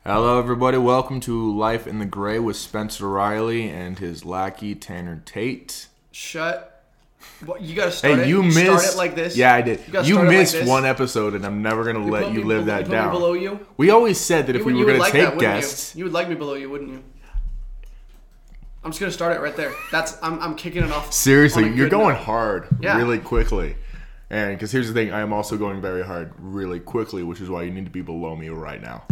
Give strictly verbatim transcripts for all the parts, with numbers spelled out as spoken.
Hello, everybody. Welcome to Life in the Gray with Spencer Riley and his lackey Tanner Tate. Shut. What, you gotta start hey, it. you, you missed. Start it like this. Yeah, I did. You, you missed like one episode, and I'm never gonna you let you live be, that you down. Me below you? We always said that if you, we were you gonna like take that, guests, you? you would like me below you, wouldn't you? I'm just gonna start it right there. That's I'm I'm kicking it off. Seriously, you're going note. hard, yeah. really quickly. And because here's the thing, I am also going very hard, really quickly, which is why you need to be below me right now.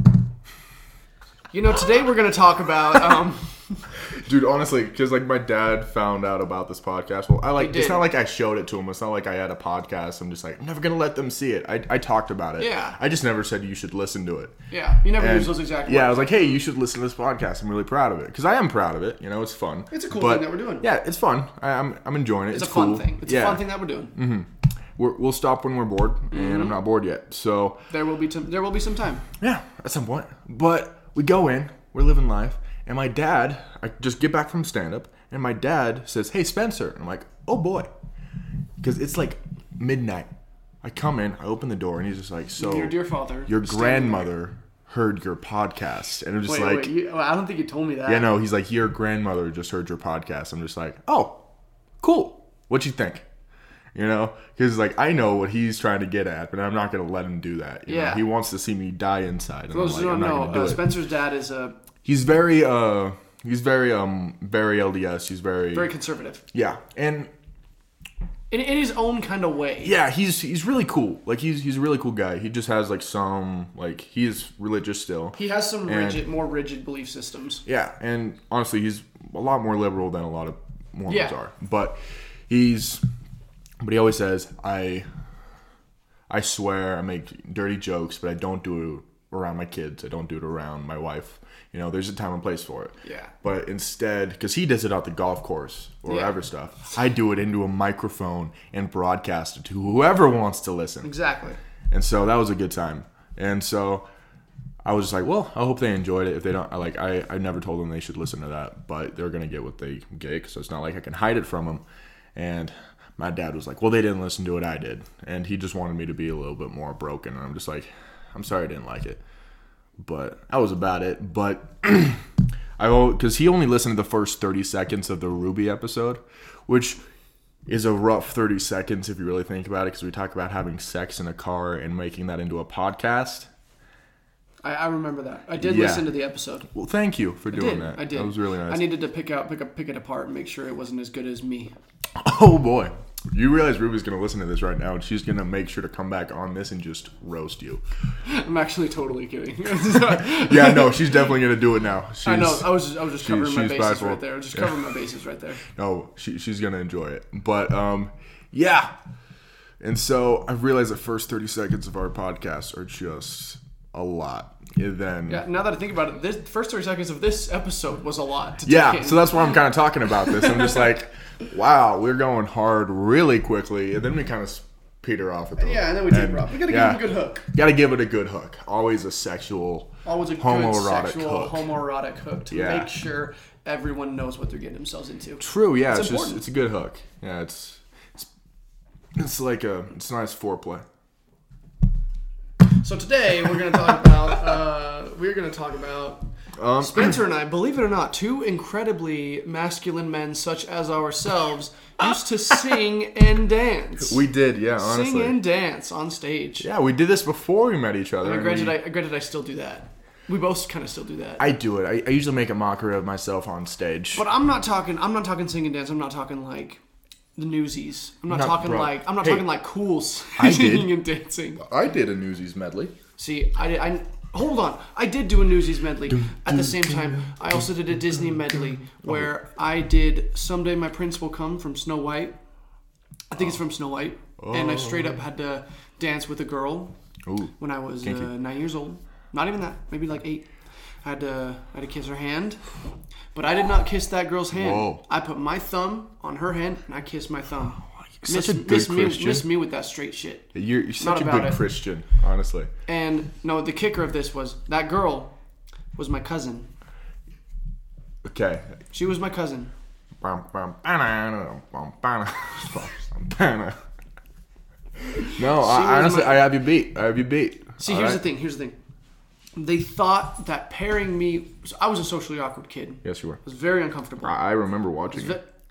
You know, today we're going to talk about... Um, Dude, honestly, because like my dad found out about this podcast. Well, I like. It's not like I showed it to him. It's not like I had a podcast. I'm just like, I'm never going to let them see it. I, I talked about it. Yeah. I just never said you should listen to it. Yeah. You never and, used those exact words. Yeah, I was like, hey, you should listen to this podcast. I'm really proud of it. Because I am proud of it. You know, it's fun. It's a cool but, thing that we're doing. Yeah, it's fun. I, I'm I'm enjoying it. It's, it's a cool. fun thing. It's yeah. a fun thing that we're doing. Mm-hmm. We're, we'll stop when we're bored. And mm-hmm. I'm not bored yet. So... There will be t- there will be some time. Yeah, at some point. But we go in. We're living life. And my dad, I just get back from stand-up, and my dad says, hey, Spencer. And I'm like, oh, boy. Because it's like midnight. I come in, I open the door, and he's just like, so... Your dear father. Your grandmother heard your podcast. And I'm just wait, like... Wait, you, I don't think you told me that. Yeah, no, he's like, your grandmother just heard your podcast. I'm just like, oh, cool. What you think? You know? Because, like, I know what he's trying to get at, but I'm not going to let him do that. You yeah. know? He wants to see me die inside. And For those I'm, like, who don't I'm not know, gonna do uh, it. Spencer's dad is a... He's very, uh, he's very, um, very L D S. He's very, very conservative. Yeah, and in, in his own kind of way. Yeah, he's he's really cool. Like he's he's a really cool guy. He just has like some like he is religious still. He has some and, rigid, more rigid belief systems. Yeah, and honestly, he's a lot more liberal than a lot of Mormons yeah. are. But he's, but he always says, I, I swear I make dirty jokes, but I don't do it around my kids. I don't do it around my wife. You know, there's a time and place for it. Yeah. But instead, because he does it out the golf course or yeah. whatever stuff, I do it into a microphone and broadcast it to whoever wants to listen. Exactly. And so that was a good time. And so I was just like, well, I hope they enjoyed it. If they don't, I like, I, I never told them they should listen to that, but they're going to get what they get. So it's not like I can hide it from them. And my dad was like, well, they didn't listen to it. I did. And he just wanted me to be a little bit more broken. And I'm just like, I'm sorry I didn't like it. But that was about it. But I because he only listened to the first thirty seconds of the Ruby episode, which is a rough thirty seconds if you really think about it, because we talk about having sex in a car and making that into a podcast. I, I remember that. I did yeah. listen to the episode. Well, thank you for doing I did. that. I did. That was really nice. I needed to pick out, pick up, pick it apart and make sure it wasn't as good as me. Oh boy. You realize Ruby's going to listen to this right now, and she's going to make sure to come back on this and just roast you. I'm actually totally kidding. Yeah, no, she's definitely going to do it now. She's, I know. I was just, I was just covering my bases prideful. right there. Just covering my bases right there. No, she, she's going to enjoy it. But, um, yeah. And so I realized the first thirty seconds of our podcast are just a lot. And then yeah, now that I think about it, this first thirty seconds of this episode was a lot to yeah, take in. So that's why I'm kind of talking about this. I'm just like, wow, we're going hard really quickly, and then we kind of peter off at the yeah, and then we taper off. We gotta yeah, give it a good hook. Gotta give it a good hook. Always a sexual, always a homoerotic good sexual, hook. homoerotic hook to yeah. make sure everyone knows what they're getting themselves into. True, yeah, it's, it's just it's a good hook. Yeah, it's it's it's like a it's nice foreplay. So today we're going to talk about uh, we're going to talk about um, Spencer and I. Believe it or not, two incredibly masculine men such as ourselves used to sing and dance. We did, yeah. Honestly, sing and dance on stage. Yeah, we did this before we met each other. I mean, granted, we, I granted I still do that. We both kind of still do that. I do it. I, I usually make a mockery of myself on stage. But I'm not talking. I'm not talking sing and dance. I'm not talking like the Newsies. I'm not, not talking bro. like I'm not hey, talking like cool I singing did. and dancing. I did a Newsies medley. See, I, I hold on. I did do a Newsies medley. At the same time, I also did a Disney medley where I did "Someday My Prince Will Come" from Snow White. I think it's from Snow White, oh. and I straight up had to dance with a girl Ooh. when I was uh, nine years old. Not even that, maybe like eight. I had to, I had to kiss her hand, but I did not kiss that girl's hand. Whoa. I put my thumb on her hand, and I kissed my thumb. You're miss, such a good miss Christian. Me, miss me with that straight shit. You're, you're such Not a about good it. Christian, honestly. And no, the kicker of this was that girl was my cousin. Okay. She was my cousin. No, I, honestly, my... I have you beat. I have you beat. See, All here's right? the thing. Here's the thing. they thought that pairing me... So I was a socially awkward kid. Yes, you were. I was very uncomfortable. I remember watching Ve- it.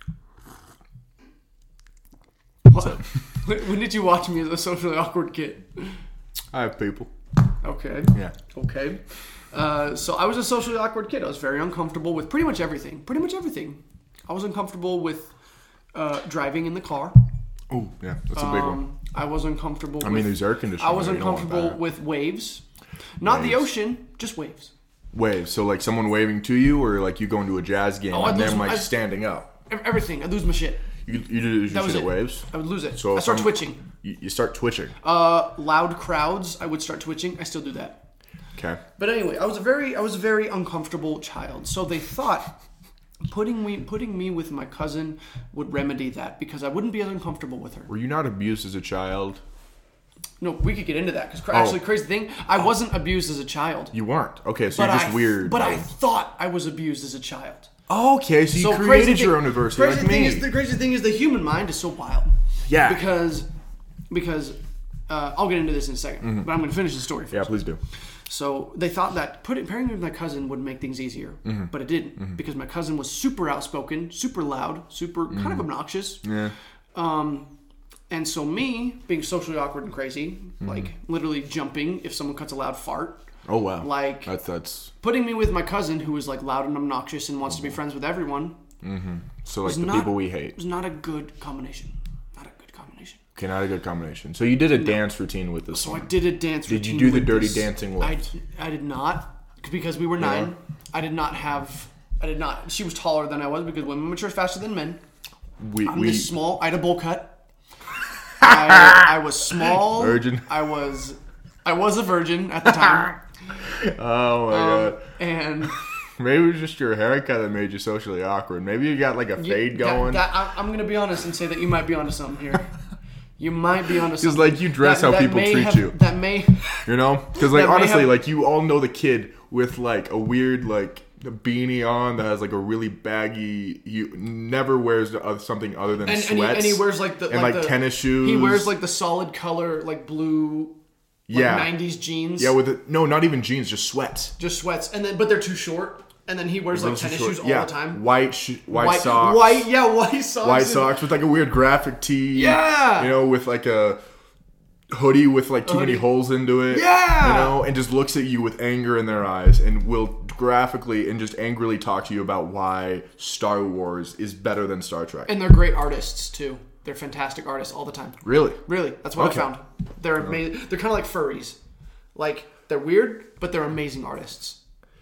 What? When did you watch me as a socially awkward kid? I have people. Okay. Yeah. Okay. Uh, so I was a socially awkward kid. I was very uncomfortable with pretty much everything. Pretty much everything. I was uncomfortable with uh, driving in the car. Oh, yeah. That's a big Um, one. I was uncomfortable I with... mean, there's air conditioning. I was there, you don't want uncomfortable that. with waves. Not the Waves. ocean, just waves. Waves. So, like, someone waving to you, or, like, you going to a jazz game Oh, I'd and lose them, my- like, I'd- standing up. Ev- Everything. I'd lose my shit. You, you did That you was shit it. at waves? I would lose it. So I if start I'm- twitching. You, you start twitching. Uh, loud crowds, I would start twitching. I still do that. Okay. But anyway, I was a very, I was a very uncomfortable child. So they thought putting me, putting me with my cousin would remedy that because I wouldn't be as uncomfortable with her. Were you not abused as a child? No, we could get into that because Oh. actually, crazy thing, I wasn't abused as a child. You weren't. Okay, so But you're just I, weird. But I like- thought I was abused as a child. Okay, so you So created crazy your thing- own adversity Crazy like thing me. is, the crazy thing is, the human mind is so wild. Yeah. Because, because, uh, I'll get into this in a second, but I'm going to finish the story first. Yeah, please do. So they thought that putting pairing me with my cousin would make things easier, Mm-hmm. but it didn't because my cousin was super outspoken, super loud, super kind Mm-hmm. of obnoxious. Yeah. And so me being socially awkward and crazy, Mm-hmm. like literally jumping if someone cuts a loud fart, Oh wow. Like- that's that's putting me with my cousin who is like loud and obnoxious and wants Mm-hmm. to be friends with everyone, so like was the not- people we it hate. was not a good combination. Not a good combination. Okay, not a good combination. So you did a dance routine with this So I one. did a dance Did routine. you do the with dirty this. dancing I, lift? I did not because we were nine. I did not have. I did not. She was taller than I was because women mature faster than men. We I'm we this small. I had a bowl cut. I, I was small. Virgin. I was. I was a virgin at the time. oh my Um, god. and Maybe it was just your haircut that made you socially awkward. Maybe you got like a fade that- going. that- I, I'm gonna be honest and say that you might be onto something here. You might be onto something. Because like you dress That- how that people may treat have- you. That may. You know? Because like That may honestly, have- like you all know the kid with like a weird like beanie on that has like a really baggy. He never wears the- something other than And, and, he, sweats. and he wears like the and like, like the, tennis shoes. He wears like the solid color like blue. Like yeah nineties jeans. yeah with it. No, not even jeans, just sweats. Just sweats, and then but they're too short, and then he wears like Those are tennis short- shoes all yeah. the time. White sh- white, socks. White, yeah, white socks. White and- socks with like a weird graphic tee. Yeah. You know, with like a hoodie with like too many hoodie. holes into it. Yeah. You know, and just looks at you with anger in their eyes and will graphically and just angrily talk to you about why Star Wars is better than Star Trek. And they're great artists too. They're fantastic artists all the time. Really? Really, that's what Okay. I found. They're amazing. They're kind of like furries. Like they're weird, but they're amazing artists.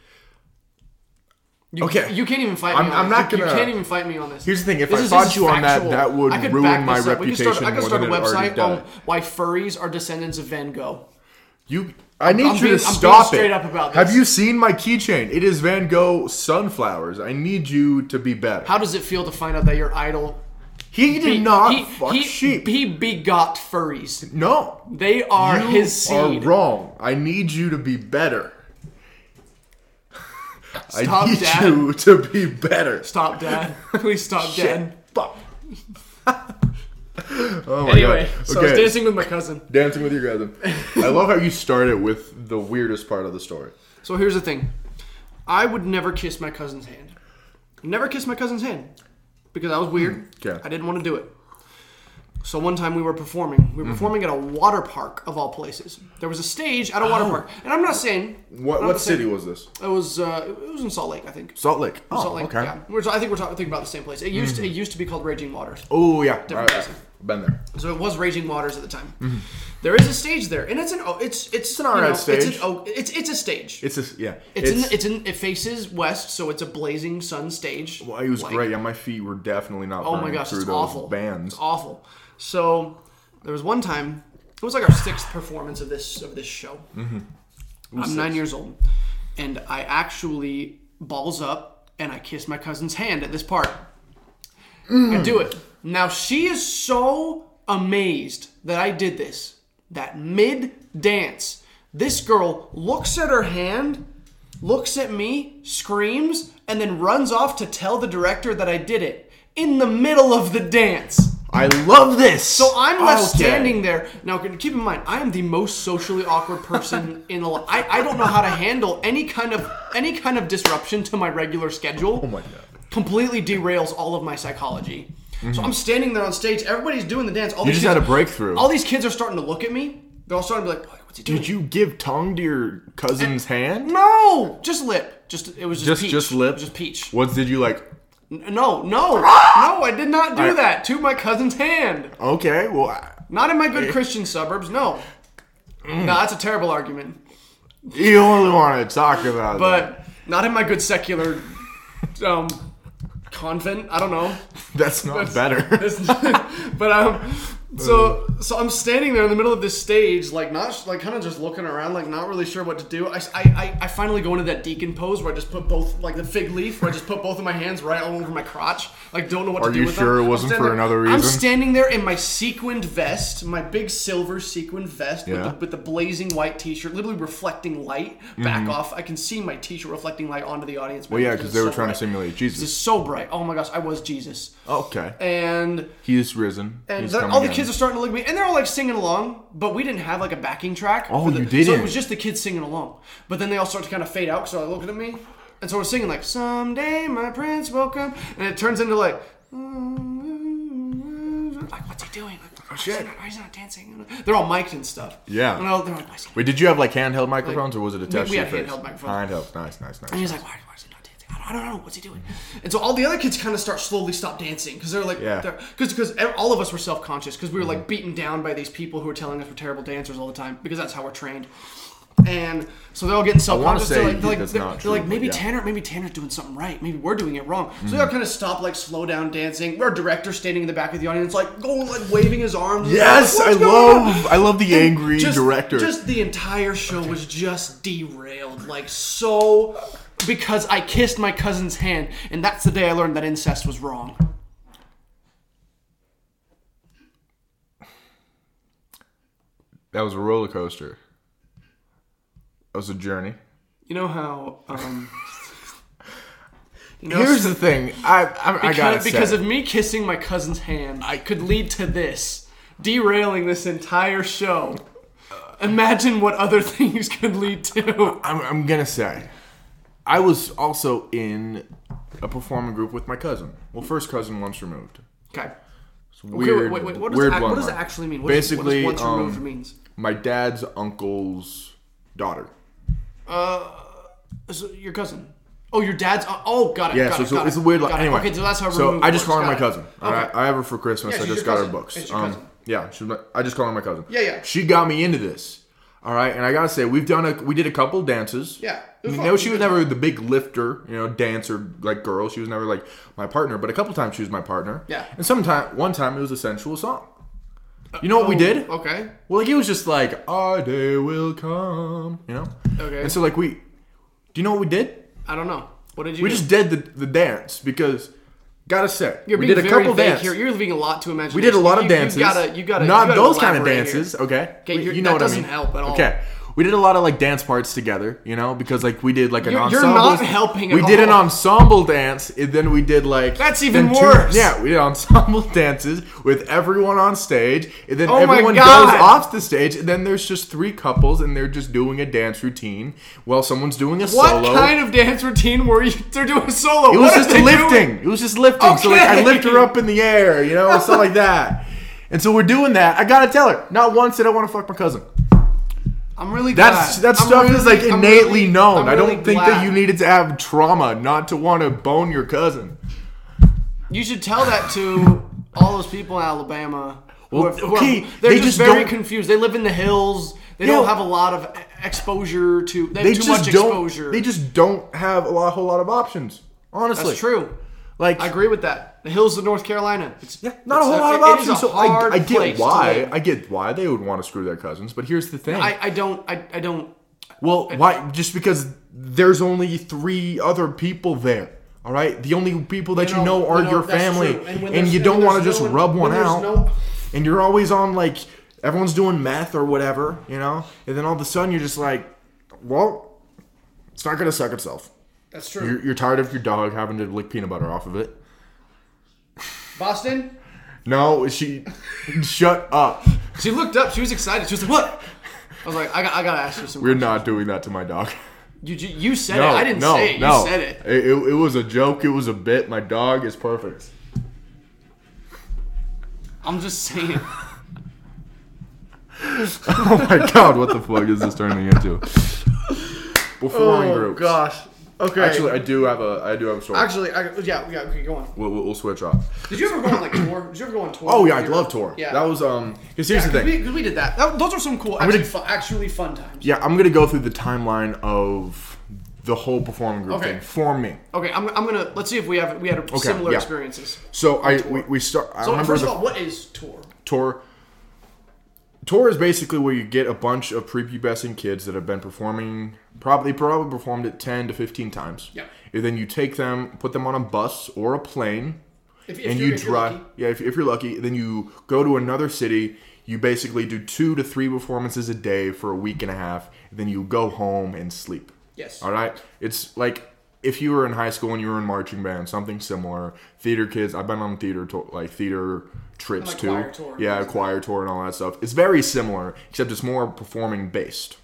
You, Okay. You can't even fight me I'm- on I'm this. not You- gonna- You can't even fight me on this. Here's the thing, if This I is- fought this is you on that, factual. that would I could ruin back my this up. We could start- reputation I could more start a than it already website on does. why furries are descendants of Van Gogh. You, I need I'm you being- to I'm being stop straight it. up about Have this. you seen my keychain? It is Van Gogh sunflowers. I need you to be better. How does it feel to find out that your idol he did he- not he, fuck he, sheep. He begot furries. no. They are You his seed. are wrong. I need you to be better. Stop, I need Dad. you to be better. Stop, Dad. Please stop, Dad. Fuck. oh my Anyway, god. so I was dancing with my cousin. Dancing with your cousin. I love how you started with the weirdest part of the story. So here's the thing. I would never kiss my cousin's hand. Never kiss my cousin's hand. Because I was weird. Okay. I didn't want to do it. So one time we were performing. We were performing at a water park of all places. There was a stage at a water Oh. park. And I'm not saying... What I'm what not saying- city was this? It was uh, it was in Salt Lake, I think. Salt Lake. Oh, Salt Lake, okay. yeah. We're, I think we're talking about the same place. It used to, it used to be called Raging Waters. Oh yeah. Different All right. place. Been there. So it was Raging Waters at the time. There is a stage there, and it's an oh, it's it's, an you alright know, stage. It's an, oh, it's it's a stage. It's a yeah. It's, in it's in it faces west, so it's a blazing sun stage. Well, it was Like, great. Yeah, my feet were definitely not Oh my burning gosh, through it's those awful. bands. It's awful. So there was one time. It was like our sixth performance of this of this show. Mm-hmm. I'm nine years old, and I actually balls up and I kiss my cousin's hand at this part. Mm. I do it. Now she is so amazed that I did this that mid dance, this girl looks at her hand, looks at me, screams, and then runs off to tell the director that I did it in the middle of the dance. I love this. So I'm left Okay. standing there. Now, keep in mind, I am the most socially awkward person in the. I I don't know how to handle any kind of any kind of disruption to my regular schedule. Oh my God. Completely derails all of my psychology. Mm-hmm. So I'm standing there on stage. Everybody's doing the dance. All You these just kids, had a breakthrough. All these kids are starting to look at me. They're all starting to be like, "What's he doing?" Did you give tongue to your cousin's hand? No, just lip. Just it was just Just peach. just lip. It was just peach. What did you like? N- No, no, no. I did not do Alright. that to my cousin's hand. Okay, well, I- Not in my good Christian suburbs. No. No, that's a terrible argument. you only want to talk about that. But not in my good secular um, convent. I don't know. That's not better. But um, so so I'm standing there in the middle of this stage, like not like kind of just looking around, like not really sure what to do. I, I, I finally go into that deacon pose where I just put both, like the fig leaf, where I just put both of my hands right all over my crotch, like don't know what Are to do you with sure them. it wasn't I'm for standing- another I'm reason? standing there in my sequined vest, my big silver sequined vest with, Yeah. the, with the blazing white t-shirt, literally reflecting light back Mm-hmm. off. I can see my t-shirt reflecting light onto the audience. Well, yeah, because because it's they were so trying bright. to simulate It's Jesus. just so bright. Oh my gosh, I was Jesus. Okay. And He is risen. and He's then coming all the in. kids are starting to look at me, and they're all like singing along, but we didn't have like a backing track. Oh, for the, you didn't? So it was just the kids singing along. But then they all start to kind of fade out, because they're looking at me, and so we're singing like "Someday my prince will come," and it turns into like, like what's he doing? Like, oh shit. Why is he not dancing? They're all mic'd and stuff. Yeah. And all, they're like, why is he not? Wait, did you have like handheld microphones or was it attached we to had your face? handheld microphones. Handheld. Nice, nice, nice. And he's like, why, why is he not dancing? I don't, I don't know. What's he doing? And so all the other kids kind of start slowly stop dancing because they're like, Yeah. because because all of us were self conscious because we were like beaten down by these people who were telling us we're terrible dancers all the time because that's how we're trained. And so they're all getting self conscious. say They're like, they're like, that's they're, not they're true, like but maybe yeah. Tanner, maybe Tanner's doing something right. Maybe we're doing it wrong. So they all kind of stop, like slow down dancing. Our director standing in the back of the audience, like going, like waving his arms. Yes, like, I "What's going on?" love, I love the And angry just, director. Just the entire show was just derailed, like so, because I kissed my cousin's hand, and that's the day I learned that incest was wrong. That was a roller coaster. That was a journey. You know how, um, you know, Here's the thing. I I, I gotta because, because say, of me kissing my cousin's hand, I could lead to this, derailing this entire show. Imagine what other things could lead to. I'm, I'm gonna say, I was also in a performing group with my cousin. Well, first cousin once removed. Okay. It's Okay, weird. wait, wait, what does, weird that, what does bloodline. that actually mean? What is- Basically, what does once removed um, means? my dad's uncle's daughter. So your cousin. Oh, your dad's. Uh, oh, got it. Yeah, got so it, it's, a, got it's a it, weird. got it. Anyway, Okay, so that's how. So removed I just works. call her my Got it. cousin. All right, Okay. I have her for Christmas. Yeah, I she's just your got her cousin. books. It's your Um, cousin. yeah, she's my, I just call her my cousin. Yeah, yeah. She got me into this. All right, and I gotta say, we've done a we did a couple dances. Yeah, it was You fun. know, It she was was good. never the big lifter, you know, dancer like girl. She was never like my partner, but a couple times she was my partner. Yeah. And sometime one time it was a sensual song. You know what we Oh, did? Okay. Well, like it was just like our day will come, you know. Okay. And so like we, do you know what we did? I don't know. What did you? We do? just did the, the dance because, gotta say, You're we being did a very couple vague dances. here. You're leaving a lot to imagination. We did a lot of You- dances. You gotta. You gotta. Not you gotta those kind of elaborate dances. here. Okay. Okay, We- you're- you know that what I doesn't mean. help at all. Okay. We did a lot of like dance parts together, you know, because like we did like an You're- you're ensemble. not helping at We did an all. ensemble dance, and then we did like That's even then two- worse. Yeah, we did ensemble dances with everyone on stage, and then Oh my everyone God. goes off the stage, and then there's just three couples, and they're just doing a dance routine while someone's doing a What solo. kind of dance routine were you? They're doing a solo. It was What are just they lifting. doing? It was just lifting. So like I Okay. lift her up in the air, you know, stuff like that. And so we're doing that. I gotta tell her, not once did I want to fuck my cousin. I'm really glad. That's that I'm stuff really- is like I'm innately really- known. I'm I don't really think glad. that you needed to have trauma not to want to bone your cousin. You should tell that to all those people in Alabama. who Well, are- who are- okay, they're they just, just very don't- confused. They live in the hills. They Yeah. don't have a lot of exposure to. They have They too just much don't. exposure. They just don't have a lot, whole lot of options. Honestly, That's true. Like I agree with that. The hills of North Carolina. It's, Yeah, not a it's whole lot of it is options. a So I, hard I get place to why. live. I get why they would want to screw their cousins. But here's the thing. I, I don't. I, I don't. Well, why? Just because there's only three other people there. All right, the only people that you know, are you know, your that's family, true. And when and, there's- you and don't when want to there's just no- rub when one there's out. no- And you're always on like everyone's doing meth or whatever, you know. And then all of a sudden you're just like, well, it's not gonna suck itself. That's true. You're, you're tired of your dog having to lick peanut butter off of it. Boston. No, she. Shut up. She looked up. She was excited. She was like, "What?" I was like, "I got, I gotta ask you some." We're questions. not doing that to my dog. You, you, you said No, it. I didn't no, say it. You no. said it. It, it. It was a joke. It was a bit. My dog is perfect. I'm just saying. Oh my god, what the fuck is this turning into? Performing groups. gosh. Okay. Actually, I do have a. I do have a story. Actually, I, yeah, yeah. Okay, go on. We'll, we'll, we'll switch off. Did you ever go on like tour? Did you ever go on tour? Oh yeah, I When you love were- tour. Yeah. That was um. Because here's Yeah, the 'cause thing. We, 'cause we did that. that. Those are some cool, actually, fun, actually fun times. Yeah, I'm gonna go through the timeline of the whole performing group Okay. thing for me. Okay, I'm, I'm gonna let's see if we have we had similar yeah. experiences. So I tour. we, we start. I So remember first the of all, what is tour? tour. Tour is basically where you get a bunch of prepubescent kids that have been performing. Probably probably performed it ten to fifteen times. Yeah. And then you take them, put them on a bus or a plane, If, if and you're, you if you're drive. lucky. Yeah, if, if you're lucky, then you go to another city. You basically do two to three performances a day for a week and a half. And then you go home and sleep. Yes. All right. It's like if you were in high school and you were in marching band, something similar. Theater kids. I've been on theater to, like theater trips Like too. choir tour. Yeah, choir tour and all that stuff. It's very similar, except it's more performing based.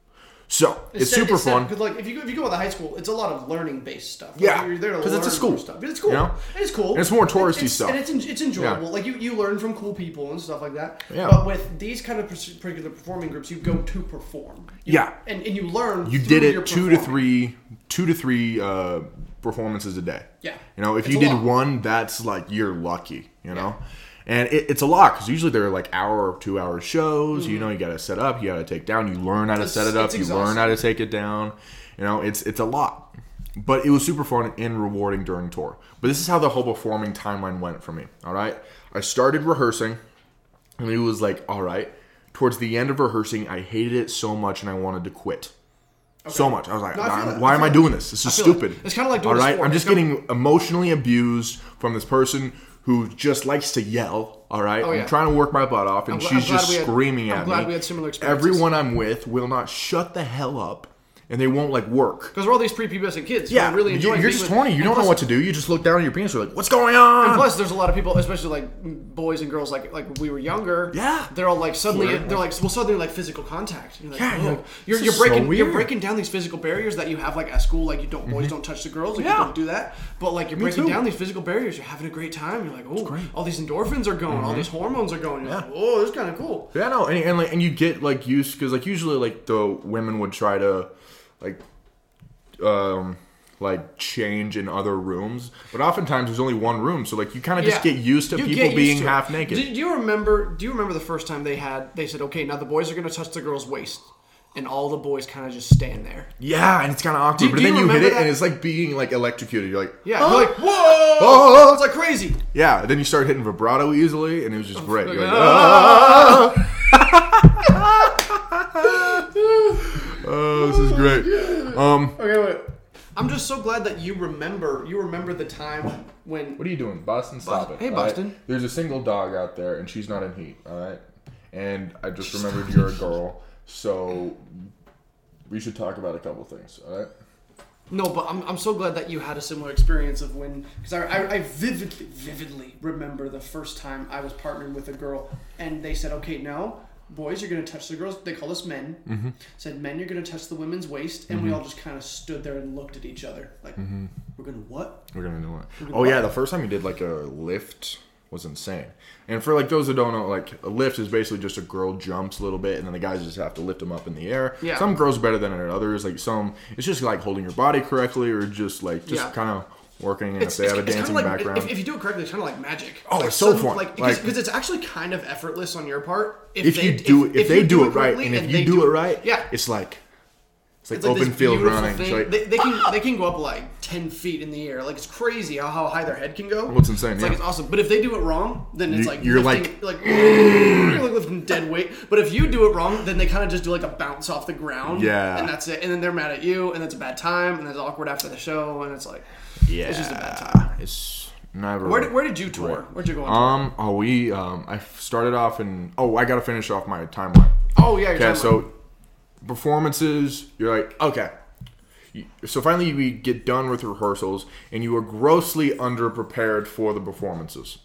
So it's Instead- super instead- fun. 'cause, like if you go, if you go to the high school, it's a lot of learning based stuff. Like, Yeah, you're there to 'cause it's a learn school, more stuff. But it's cool. you know? And it's cool. And it's more touristy It's- stuff. and it's en- it's enjoyable. Yeah. Like you, you learn from cool people and stuff like that. Yeah. But with these kind of particular performing groups, you go to perform. You- Yeah. And and you learn. You through did your it two to performing. three, two to three uh, performances a day. Yeah. You know, if It's you a did lot. one, that's like you're lucky. You know, and it, it's a lot because usually they're like hour or two hour shows. You know, you got to set up, you got to take down. You learn how to It's- set it up. it's You exhausting. learn how to take it down. You know, it's it's a lot. But it was super fun and rewarding during tour. But this is how the whole performing timeline went for me. All right, I started rehearsing, and it was like, all right. Towards the end of rehearsing, I hated it so much and I wanted to quit. So much. I was like, No, I feel why, that. why I am feel I that. doing this? This is I feel that. stupid. It's kinda like doing All a right, sport. I'm It's just kinda- getting emotionally abused from this person who just likes to yell. All right, Oh, yeah. I'm trying to work my butt off, and I'm gl- she's I'm glad just we had- screaming I'm at glad me. we had similar experiences. Everyone I'm with will not shut the hell up, and they won't like work. Because we're all these prepubescent kids. who Yeah, are really you- enjoying you're being just with- horny. You and don't plus- know what to do. You just look down at your penis. You're like, what's going on? And plus, there's a lot of people, especially like boys and girls, like like when we were younger. Yeah. They're all like suddenly Flirting. they're like well suddenly like physical contact. You're like, Yeah, oh. you're like, you're, this you're is so breaking you're weird. breaking down these physical barriers that you have like at school. Like you don't boys don't touch the girls. Like Yeah. you don't do that. But like you're Me breaking too. down these physical barriers. You're having a great time. You're like oh great. all these endorphins are going. All these hormones are going. You're Yeah. like oh this is kind of cool. Yeah, no, and and, like, and you get like used because like usually like the women would try to like um like change in other rooms, but oftentimes there's only one room, so like you kind of just Yeah. get used to You people get used being to it. half naked. Do, do you remember? Do you remember the first time they had? They said, "Okay, now the boys are going to touch the girl's waist," and all the boys kind of just stand there. Yeah, and it's kind of awkward, Do- but do then you you hit remember it, that? and it's like being like electrocuted. You're like, Yeah, "Huh? you're like, whoa! Oh!" It's like crazy. Yeah, then you start hitting vibrato easily, and it was just great. You're like, Ah. oh, this is great. Um, Okay, wait. I'm just so glad that you remember. You remember the time when. what are you doing, Boston? Stop Boston. it. Hey, all right? Boston. There's a single dog out there, and she's not in heat. All right, and I just remembered you're a girl, so we should talk about a couple things. All right. No, but I'm, I'm so glad that you had a similar experience of when because I, I, I vividly vividly remember the first time I was partnered with a girl and they said, okay, now boys, you're gonna touch the girls. They call us men. Mm-hmm. Said men, you're gonna touch the women's waist, and mm-hmm. we all just kind of stood there and looked at each other like, mm-hmm. we're gonna what? We're gonna do it. gonna Oh what? yeah, the first time you did like a lift was insane. And for like those that don't know, like a lift is basically just a girl jumps a little bit, and then the guys just have to lift them up in the air. Yeah. Some girls are better than others. Like some, it's just like holding your body correctly, or just like just Yeah. kind of working. And It's, if they it's, have a it's dancing kind of like background, if, if you do it correctly, it's kind of like magic. Oh, like it's so sudden- fun. Like Like- because it's actually kind of effortless on your part. if they, you do it, if, they you do it right, correctly and if they you do it right, yeah, it's like it's like It's like open this field beautiful running. thing. It's like, they, they can they can go up like ten feet in the air. Like it's crazy how, how high their head can go. What's insane, It's yeah. like it's awesome. But if they do it wrong, then it's You- like you're lifting, like you're like lifting dead weight. But if you do it wrong, then they kind of just do like a bounce off the ground. Yeah. and that's it. And then they're mad at you, and it's a bad time, and it's awkward after the show, and it's like yeah, it's just a bad time. It's never. Where did, where did you tour? Right. Where'd you go on tour? Um. Oh, we. Um. I started off in. Oh, I got to finish off my timeline. Oh yeah, you're Okay, talking so about- performances, you're like, okay. You- So finally we get done with rehearsals, and you are grossly underprepared for the performances.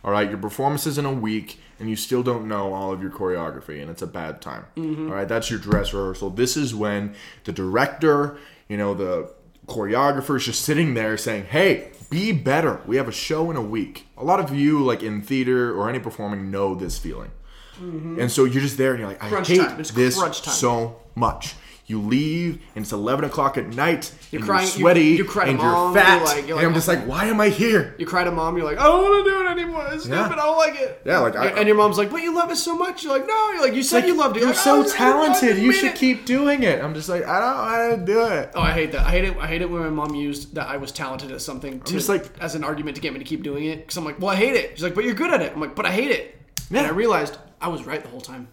All right, your performance is in a week, and you still don't know all of your choreography, and it's a bad time. Mm-hmm. All right, that's your dress rehearsal. This is when the director, you know, the choreographer is just sitting there saying, hey, be better. We have a show in a week. A lot of you, like in theater or any performing, know this feeling. Mm-hmm. And so you're just there and you're like, I crunch hate time. It's this crunch time. so much. You leave and it's eleven o'clock at night. You're and crying. You're sweaty. You, you cry to and mom. you're fat. You're like, you're and I'm like, just like, why am I here? You cry to mom. You're like, I don't want to do it anymore. It's stupid. Yeah. I don't like it. Yeah, like I, and your mom's like, but you love it so much. You're like, no. You're like, you said like, you loved it. You're like, so oh, talented. I You mean should it. keep doing it. I'm just like, I don't want to do it. Oh, I hate that. I hate it. I hate it when my mom used that I was talented at something to, just like- as an argument to get me to keep doing it. Because I'm like, well, I hate it. She's like, but you're good at it. I'm like, but I hate it. Yeah. And I realized I was right the whole time.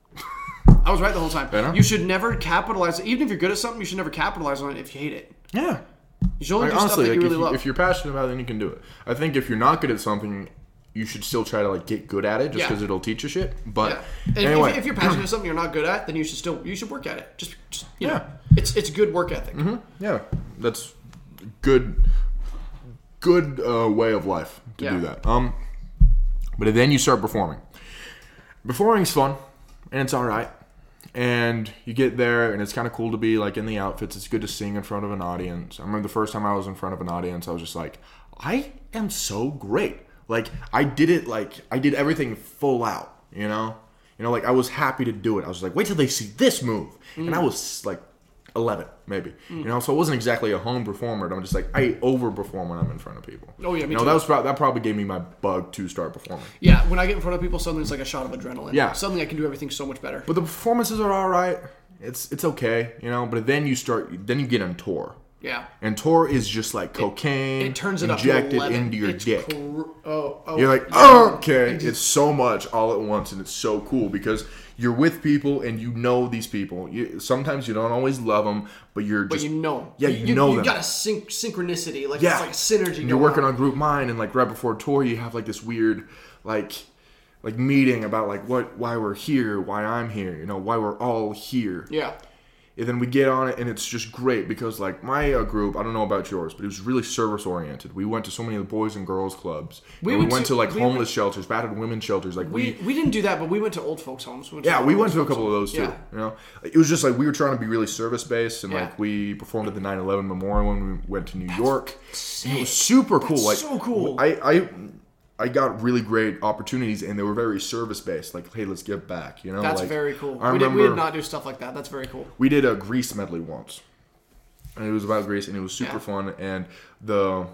I was right the whole time. Fair enough. You should never capitalize. Even if you're good at something, you should never capitalize on it if you hate it. Yeah. You should only Like, do honestly, stuff that like, you if, really you, love. if you're passionate about it, then you can do it. I think if you're not good at something, you should still try to like get good at it, just Yeah. because it'll teach you shit. But Yeah. And if- anyway, if, if you're passionate about something you're not good at, then you should still you should work at it. Just, just you know, Yeah. it's it's good work ethic. Mhm. yeah, that's good, good uh, way of life to Yeah. do that. Um, but then you start performing. Performing's fun, and it's all right. And you get there, and it's kind of cool to be like in the outfits. It's good to sing in front of an audience. I remember the first time I was in front of an audience, I was just like, I am so great. Like I did it, like I did everything full out. You know, you know, like I was happy to do it. I was like, wait till they see this move, mm. and I was like eleven, maybe. Mm. You know, so I wasn't exactly a home performer. I'm just like I overperform when I'm in front of people. Oh yeah, me you know, too. that was pro- that probably gave me my bug to start performing. Yeah, when I get in front of people, suddenly it's like a shot of adrenaline. Yeah. Suddenly I can do everything so much better. But the performances are all right. It's it's okay, you know. But then you start, then you get on tour. Yeah. And tour is just like cocaine It turns it up to injected eleven. into your It's dick. Cr- oh, oh, You're like, yeah. oh, okay. It It's just- so much all at once, and it's so cool because you're with people and you know these people. You, sometimes you don't always love them, but you're But just you know. Yeah, you, know you them. You got a synch- synchronicity. Like, Yeah. it's like a synergy. And you're going working on group mind, and like right before tour, you have like this weird, like, like meeting about like what, why we're here, why I'm here, you know, why we're all here. Yeah. And then we get on it, and it's just great because, like, my uh, group, I don't know about yours, but it was really service-oriented. We went to so many of the boys and girls clubs. We And we went went to- to, like, we homeless went- shelters, battered women's shelters. Like, We, we... we didn't do that, but we went to old folks' homes. We went Yeah, to we old went to a folks' couple of homes. those, too. Yeah. You know? It was just, like, we were trying to be really service-based, and, Yeah. like, we performed at the nine eleven Memorial when we went to New York. sick. And it was super cool. That's like so cool. I... I I got really great opportunities, and they were very service-based. Like, hey, let's give back, you know? That's like, very cool. I We did, remember... we did not do stuff like that. That's very cool. We did a Grease medley once, and it was about Grease, and it was super Yeah. fun. And the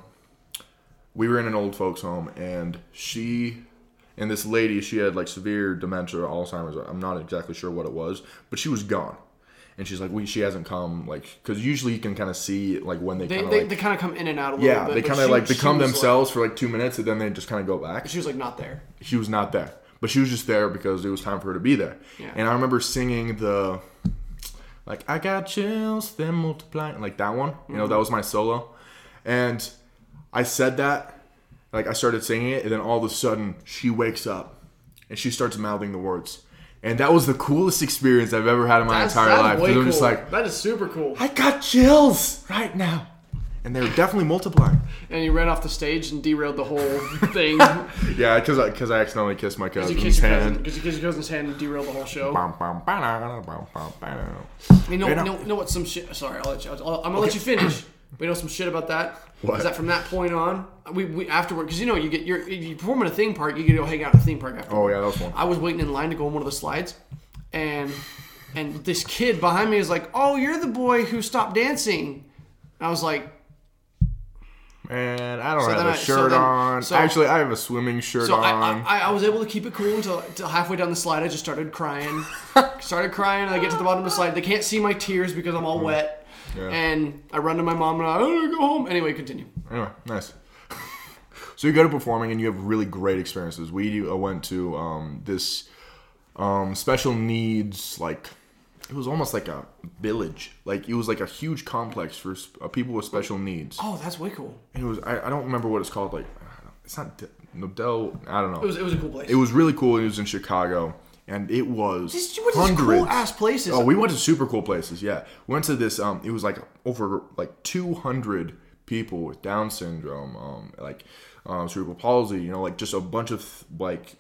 we were in an old folks' home, and she and this lady, she had like severe dementia, Alzheimer's. I'm not exactly sure what it was, but she was gone. And she's like, we she hasn't come, like, because usually you can kind of see like when they, They kind of they, like they kind of come in and out a little yeah, bit. they but kind of she- like she become was, themselves for like two minutes, and then they just kind of go back. Like, she was like not there. She was not there, but she was just there because it was time for her to be there. Yeah. And I remember singing the, like, I got chills, then multiplying, like that one. You know, that was my solo. And I said that, like, I started singing it, and then all of a sudden, she wakes up, and she starts mouthing the words. And that was the coolest experience I've ever had in my That's, entire that's life. way 'Cause I'm cool. just like, that is super cool. I got chills right now. And they're definitely multiplying. And you ran off the stage and derailed the whole thing. Yeah, because I, cause I accidentally kissed my Because you cousin's kissed your cousin, hand. 'cause you kissed your cousin's hand and derailed the whole show. Bum, bum, ba-da, bum, bum, ba-da. You know, You know- know, know what some shit. Sorry, I'll let you. I'll, I'm gonna let you finish. But you know some shit about that. What? Is that from that point on, we, we afterward, because you know you get your you perform at a theme park, you get to go hang out at a theme park after. Oh, yeah, that was fun. I was waiting in line to go on one of the slides, and and this kid behind me is like, "Oh, you're the boy who stopped dancing." And I was like, Man, I don't So have then a I- so shirt then- on. so- Actually, I have a swimming shirt so I, on. I I was able to keep it cool until, until halfway down the slide. I just started crying, started crying, and I get to the bottom of the slide. They can't see my tears because I'm all wet. Yeah. And I run to my mom and I, oh, go home. Anyway, continue. Anyway, nice. So you go to performing and you have really great experiences. We uh, went to um, this um, special needs, like, it was almost like a village. Like, it was like a huge complex for uh, people with special needs. Oh, that's way cool. It was, I, I don't remember what it's called. Like, I don't know. It's not De- Nodell, I don't know. It was it was a cool place. It was really cool. It was in Chicago. And it was Just- you went to these hundreds. cool-ass places. Oh, we went to super cool places, yeah. We went to this, um, it was like over like two hundred people with Down syndrome, um, like um, cerebral palsy. You know, like just a bunch of like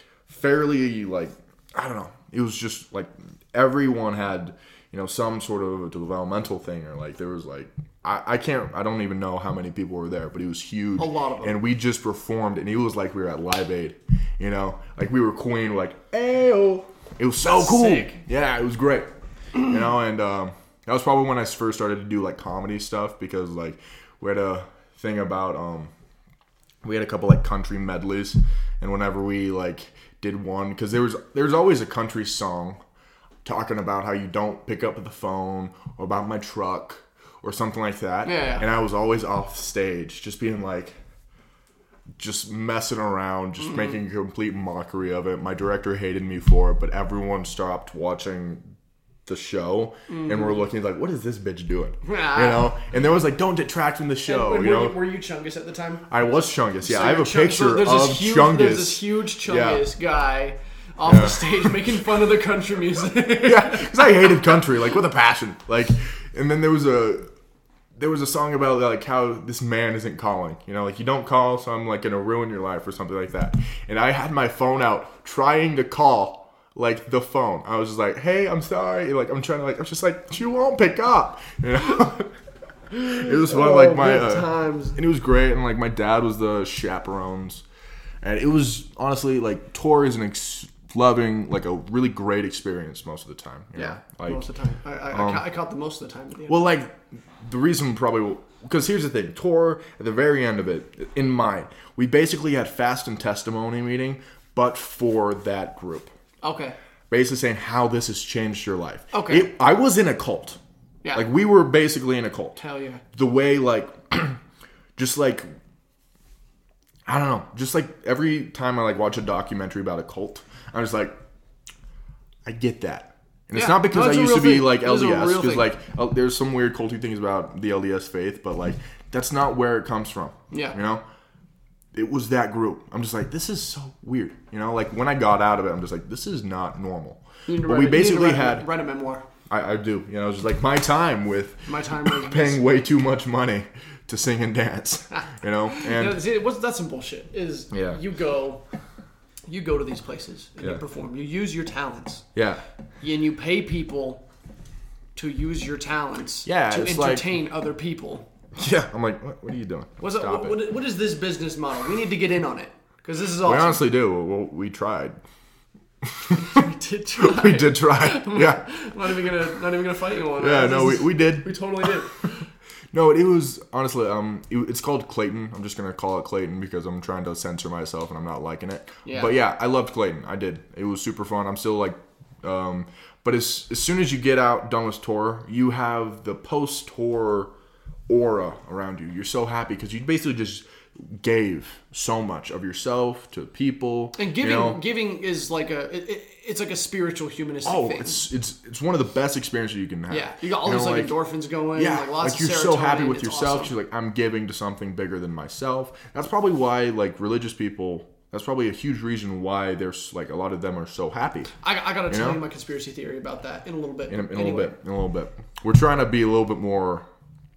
fairly like I don't know. It was just like everyone had you know some sort of developmental thing, or like there was like I, I can't I don't even know how many people were there, but it was huge. A lot of them. And we just performed, and it was like we were at Live Aid. You know, like we were Queen, like ayo. It was so That's cool. sick. Yeah, it was great. You know, and um, that was probably when I first started to do like comedy stuff, because like we had a thing about um, we had a couple like country medleys, and whenever we like did one, because there was there's always a country song talking about how you don't pick up the phone, or about my truck or something like that. Yeah, yeah. And I was always off stage, just being like. Just messing around, just mm-hmm. making a complete mockery of it. My director hated me for it, but everyone stopped watching the show mm-hmm. and we're looking like, what is this bitch doing? Ah. You know? And there was like, don't detract from the show. And, and you were, know? You, were you Chungus at the time? I was Chungus, yeah. So I have a Chung- picture so there's of this huge, Chungus. There's this huge Chungus yeah. guy off yeah. the stage making fun of the country music. Yeah, because I hated country, like with a passion. Like, and then there was a... There was a song about like how this man isn't calling, you know, like you don't call, so I'm like gonna ruin your life or something like that. And I had my phone out trying to call like the phone. I was just like, hey, I'm sorry. Like I'm trying to like, I was just like, she won't pick up. You know, it was one of like my uh, times, and it was great. And like my dad was the chaperones, and it was honestly like tour is an ex- loving like a really great experience most of the time. You yeah, know? Like, most of the time. I I, um, I, ca- I caught the most of the time. At the end. Well, like. The reason probably, because here's the thing, tour, at the very end of it, in mind, we basically had fast and testimony meeting, but for that group. Okay. Basically saying how this has changed your life. Okay. It, I was in a cult. Yeah. Like, we were basically in a cult. Hell yeah. The way, like, just like, I don't know, just like every time I, like, watch a documentary about a cult, I'm just like, I get that. And it's yeah. not because no, I used to be thing. like L D S, because like uh, there's some weird culty things about the L D S faith, but like that's not where it comes from. Yeah, you know, it was that group. I'm just like, this is so weird. You know, like when I got out of it, I'm just like, this is not normal. But we basically write, had write a memoir. I, I do. You know, it's just like my time with my time with paying way too much money to sing and dance. You know, and you know, see, what's that's some bullshit. Is yeah. you go. You go to these places and yeah. you perform. You use your talents. Yeah. And you pay people to use your talents yeah, to entertain like, other people. Yeah. I'm like, what, what are you doing? What's Stop it, what, it. what is this business model? We need to get in on it. Because this is awesome. We honestly do. Well, we tried. we did try. We did try. Yeah. I'm not even gonna not even gonna fight you on that. Yeah, no, we, we did. We totally did. No, it was honestly um, it, it's called Clayton. I'm just gonna call it Clayton because I'm trying to censor myself and I'm not liking it. Yeah. But yeah, I loved Clayton. I did. It was super fun. I'm still like, um, but as as soon as you get out done with tour, you have the post tour aura around you. You're so happy because you basically just gave so much of yourself to people. And giving you know? giving is like a it, it, it's like a spiritual humanistic oh, thing. it's it's it's one of the best experiences you can have. Yeah, you got all you these know, like, like endorphins going. Yeah, like, lots like of you're so happy serotonin. with It's yourself. awesome. You're like, I'm giving to something bigger than myself. That's probably why like religious people. That's probably a huge reason why there's like a lot of them are so happy. I, I gotta you tell know? you my conspiracy theory about that in a little bit. In a, in anyway. a little bit. In a little bit. We're trying to be a little bit more.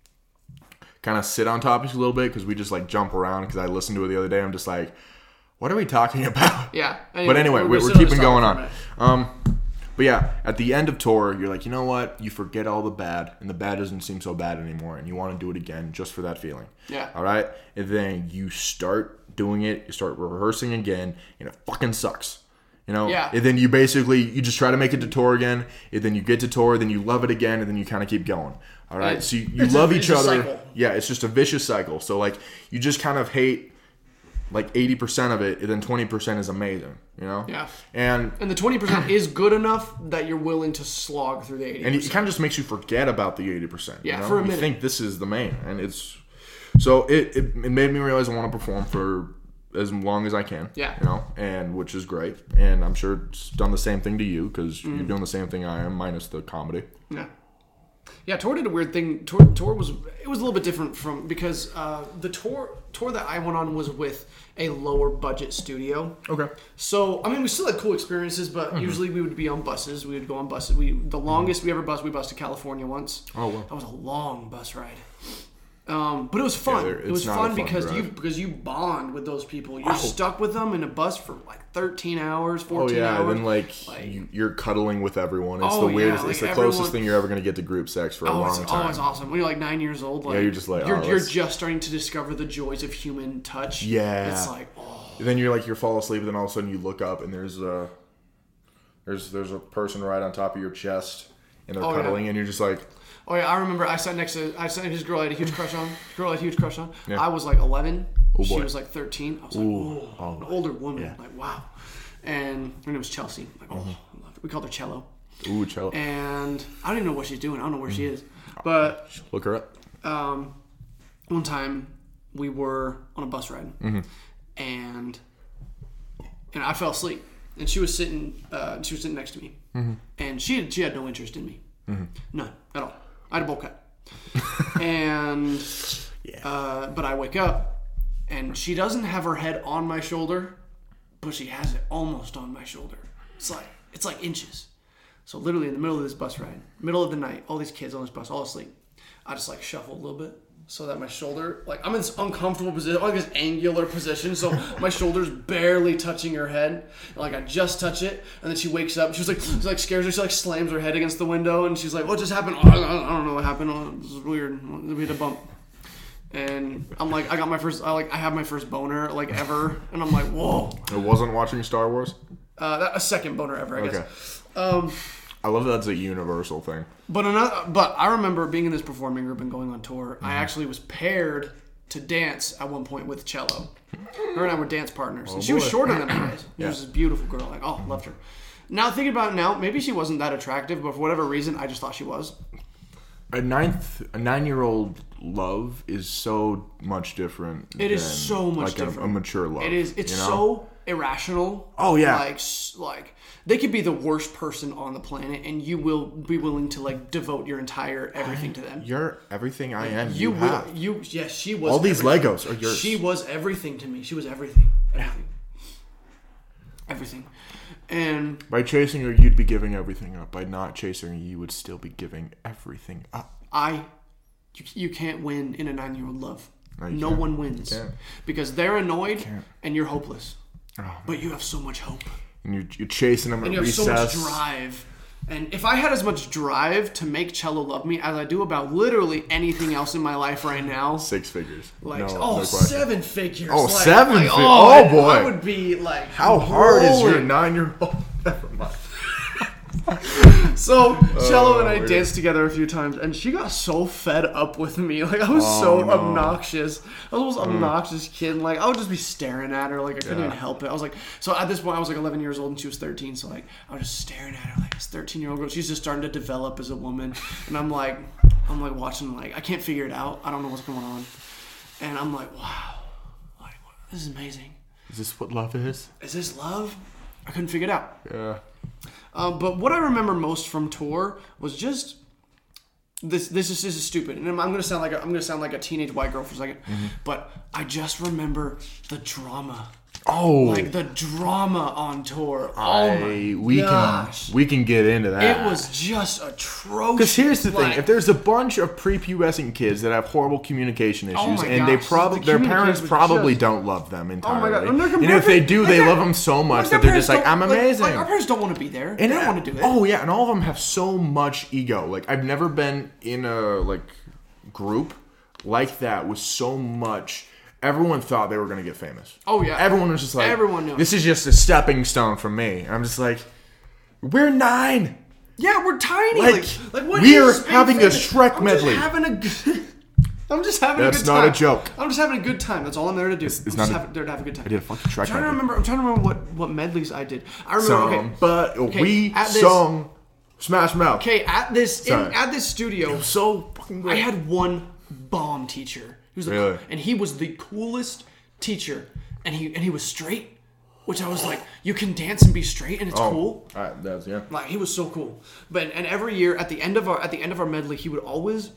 Kind of sit on topics a little bit because we just like jump around. Because I listened to it the other day. I'm just like, what are we talking about? Yeah. Anyway, but anyway, we're, we're keeping going on. Um, but yeah, at the end of tour, you're like, you know what? You forget all the bad, and the bad doesn't seem so bad anymore, and you want to do it again just for that feeling. Yeah. All right? And then you start doing it, you start rehearsing again, and it fucking sucks. You know? Yeah. And then you basically, you just try to make it to tour again, and then you get to tour, then you love it again, and then you kind of keep going. All right? It, so you, you love a, each it's other. A cycle. Yeah, it's just a vicious cycle. So, like, you just kind of hate like eighty percent of it, and then twenty percent is amazing, you know? Yeah. And and the twenty percent is good enough that you're willing to slog through the eighty percent. And it kind of just makes you forget about the eighty percent. Yeah, you know? for a you minute. think this is the main. And it's... So it, it, it made me realize I want to perform for as long as I can. Yeah. You know? And which is great. And I'm sure it's done the same thing to you, because mm. you're doing the same thing I am, minus the comedy. Yeah. Yeah, tour did a weird thing. Tour, tour was it was a little bit different from because uh, the tour tour that I went on was with a lower budget studio. Okay. So I mean, we still had cool experiences, but mm-hmm. usually we would be on buses. We would go on buses. We the longest mm-hmm. we ever bused, we bused to California once. Oh wow. That was a long bus ride. Um, but it was fun. Yeah, it was not a fun fun because drive. you because you bond with those people. You're Oh. stuck with them in a bus for like thirteen hours, Oh fourteen yeah, hours. and then like, Like- you, you're cuddling with everyone. It's Oh, the yeah, weirdest. like it's the everyone- closest thing you're ever gonna get to group sex for a Oh, long it's, time. oh, it's awesome. When you're like nine years old, like you're just like, you're, oh, you're let's- just starting to discover the joys of human touch. Yeah. It's like, oh, Then you're like you fall asleep, and then all of a sudden you look up, and there's a there's there's a person right on top of your chest, and they're Oh, yeah. cuddling, and you're just like, oh yeah. I remember I sat next to I sat his girl I had a huge crush on. Girl I had a huge crush on. Yeah. I was like eleven. Oh, she boy. was like thirteen. I was like, Ooh. oh, Oh. an older woman. Yeah. Like wow. And her name was Chelsea. Like oh, Mm-hmm. I loved her. We called her Cello. ooh, cello. And I don't even know what she's doing. I don't know where she Mm-hmm. is. But Look her up. um, one time we were on a bus ride, Mm-hmm. and and I fell asleep, and she was sitting uh, she was sitting next to me, Mm-hmm. and she had, she had no interest in me, none at all. I had a bowl cut, and Yeah. uh, but I wake up, and she doesn't have her head on my shoulder, but she has it almost on my shoulder. It's like it's like inches. So literally in the middle of this bus ride, middle of the night, all these kids on this bus, all asleep. I just like shuffle a little bit so that my shoulder, like I'm in this uncomfortable position, like this angular position, so my shoulder's barely touching her head. And, like I just touch it, and then she wakes up. She was like, she like scares her. She like slams her head against the window, and she's like, "What just happened?" Oh, I don't know what happened. Oh, this is weird. We had a bump. And I'm like, I got my first, I like, I have my first boner like ever, and I'm like, whoa, It wasn't watching Star Wars. uh, that, a second boner ever, I Okay. guess. Um, I love that that's a universal thing. But another, but I remember being in this performing group and going on tour. I actually was paired to dance at one point with Cello. Her and I were dance partners. and she was boy. shorter than I was. She Yeah. was this beautiful girl. Like, oh, loved her. Now thinking about it now, maybe she wasn't that attractive, but for whatever reason, I just thought she was. A ninth, a nine-year-old love is so much different. It is than, so much like a- different. A, mature love. It is. It's you know? so irrational. Oh, yeah. Like, s- like they could be the worst person on the planet, and you will be willing to like devote your entire everything to them. You're everything I am. You You, will. have. You yes, she was. All these everything. Legos are yours. She was everything to me. She was everything. Everything. Everything. And By chasing her, you'd be giving everything up. By not chasing her, you would still be giving everything up. I, you, you can't win in a nine-year-old love. No, you No can't. one wins can't. because they're annoyed can't. and you're hopeless. Oh, But you have so much hope and you're, you're chasing them at and you have recess. so much drive. And if I had as much drive to make Cello love me as I do about literally anything else in my life right now, Six figures. like no, oh, no question. seven figures. Oh, like, seven like, fi- oh, oh, boy. I would be like, How hard is your rolling. nine-year-old? Never mind. So Cello and I weird. danced together a few times, and she got so fed up with me. Like I was so no. obnoxious. I was the most obnoxious kid. And, like I would just be staring at her. Like I couldn't Yeah. even help it. I was like, so at this point I was like eleven years old, and she was thirteen. So like I was just staring at her like this thirteen year old girl. She's just starting to develop as a woman, and I'm like, I'm like watching. Like I can't figure it out. I don't know what's going on, and I'm like, wow, like this is amazing. Is this what love is? Is this love? I couldn't figure it out. Yeah. Um, but what I remember most from tour was just this. This is, this is stupid, and I'm, I'm gonna sound like a, I'm gonna sound like a teenage white girl for a second. Mm-hmm. But I just remember the drama, Oh. like the drama on tour. Oh I, my we gosh! can we can get into that. It was just atrocious. Because here's the thing: Like, if there's a bunch of prepubescent kids that have horrible communication issues, Oh my and they gosh, probably the their communication parents was probably just- don't love them entirely, oh my god! And, they're and if they do, like they their- love them so much like that their they're just parents like, "I'm don't- like- amazing." Like, our parents don't want to be there. And they don't I- want to do it. Oh yeah, and all of them have so much ego. Like I've never been in a like group like that with so much. Everyone thought they were gonna get famous. Oh, yeah. Everyone was just like, Everyone knew. This is just a stepping stone for me. And I'm just like, we're nine. Yeah, we're tiny. Like, Like, like what we are is being having a famous? Shrek I'm medley. Just having a good. I'm just having That's a good not time. a joke. I'm just having a good time. That's all I'm there to do. it's I'm not just a- having, there to have a good time. I did a fucking Shrek I'm trying to medley. remember. I'm trying to remember what, what medleys I did. I remember. So, okay, but Okay, we at this- sung Smash Mouth. okay. At this in, Sorry. at this studio, So fucking I great. had one bomb teacher. He was the, Really? and he was the coolest teacher, and he and he was straight, which I was like, you can dance and be straight, and it's oh, cool. All right, that's yeah. Like he was so cool. But and every year at the end of our at the end of our medley, he would always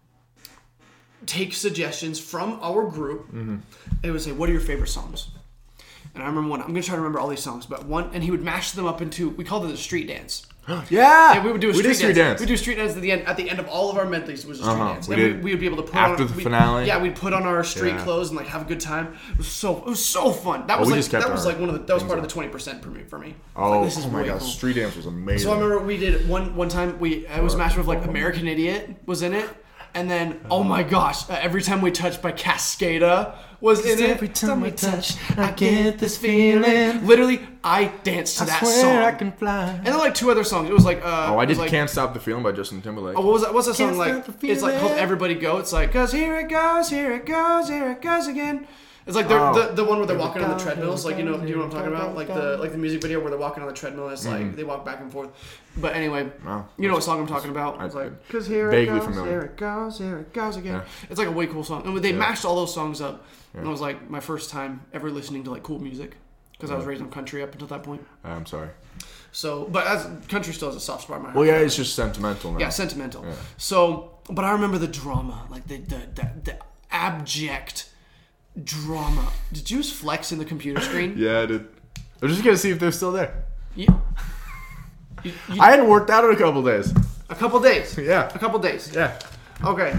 take suggestions from our group and he would say, "What are your favorite songs?" And I remember one. I'm gonna try to remember all these songs, but one, and he would mash them up into. We called it a street dance. Yeah, And we would do a we street, did street dance. dance. We do street dance at the end. At the end of all of our medleys was a street Uh-huh. dance. We and did we, we would be able to put after on, the we- finale. Yeah, we'd put on our street Yeah. clothes and like have a good time. It was so it was so fun. That was we like just kept that was our like one of the that was things part of up. the twenty percent for me for me. Oh, Like, this is oh my way god, cool. street dance was amazing. So I remember we did one one time. We it was matched with like American Idiot was in it, and then oh my gosh, uh, Every Time We Touch by Cascada was in it. Every time we touch, I get this feeling. Literally, I danced to I that swear song. I can fly. And then like two other songs. It was like uh, Oh, I it was did like, "Can't Stop the Feeling" by Justin Timberlake. Oh, what was that? What's that song Can't like? stop the It's like called feeling. "Everybody Go." It's like, cause here it goes, here it goes, here it goes again. It's like they're, Oh. the the one where they're Here we walking on the go, treadmills. here Like we you know, go, do you know what I'm here talking we about? go, Like go. the like the music video where they're walking on the treadmill. It's like they walk back and forth. But anyway, Oh, you know what song I'm talking about? I- It's like, cause here vaguely it goes, familiar. here it goes, here it goes again. Yeah. It's like a way cool song, and they Yeah. mashed all those songs up. And Yeah. it was like my first time ever listening to like cool music because I was raised on country up until that point. I'm sorry. So, but as country still has a soft spot in my heart. Well, yeah, it's just sentimental now. Yeah, sentimental. Yeah. So, but I remember the drama, like the the, the the abject drama. Did you just flex in the computer screen? Yeah, I did. I'm just gonna see if they're still there. You, you, you- I hadn't worked out in a couple days. a couple days. Yeah. A couple days. Yeah. Okay.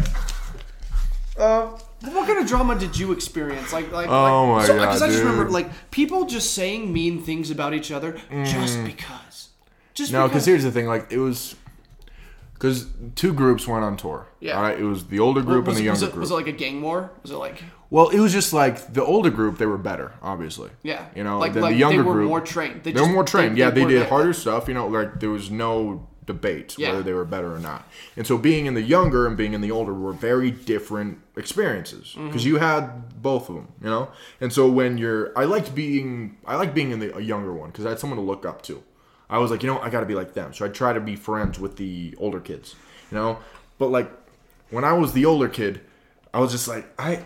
Uh, what kind of drama did you experience? Like, like, Oh like, my so, God, Because I just dude. remember, like, people just saying mean things about each other just because. Just No, because. because here's the thing. Like, it was because two groups went on tour. Yeah. All right. It was the older group was, and the was younger it, group. Was it like a gang war? Was it like? Well, it was just like the older group. They were better, obviously. Yeah. You know, like, than like the younger they were group. more trained. They, just- were more trained. yeah, they, were- did harder stuff. You know, like there was no debate Yeah. whether they were better or not. And so, being in the younger and being in the older were very different experiences because Mm-hmm. you had both of them. You know, and so when you're, I liked being, I like being in the a younger one because I had someone to look up to. I was like, you know, I got to be like them. So I try to be friends with the older kids. You know, but like when I was the older kid, I was just like, I.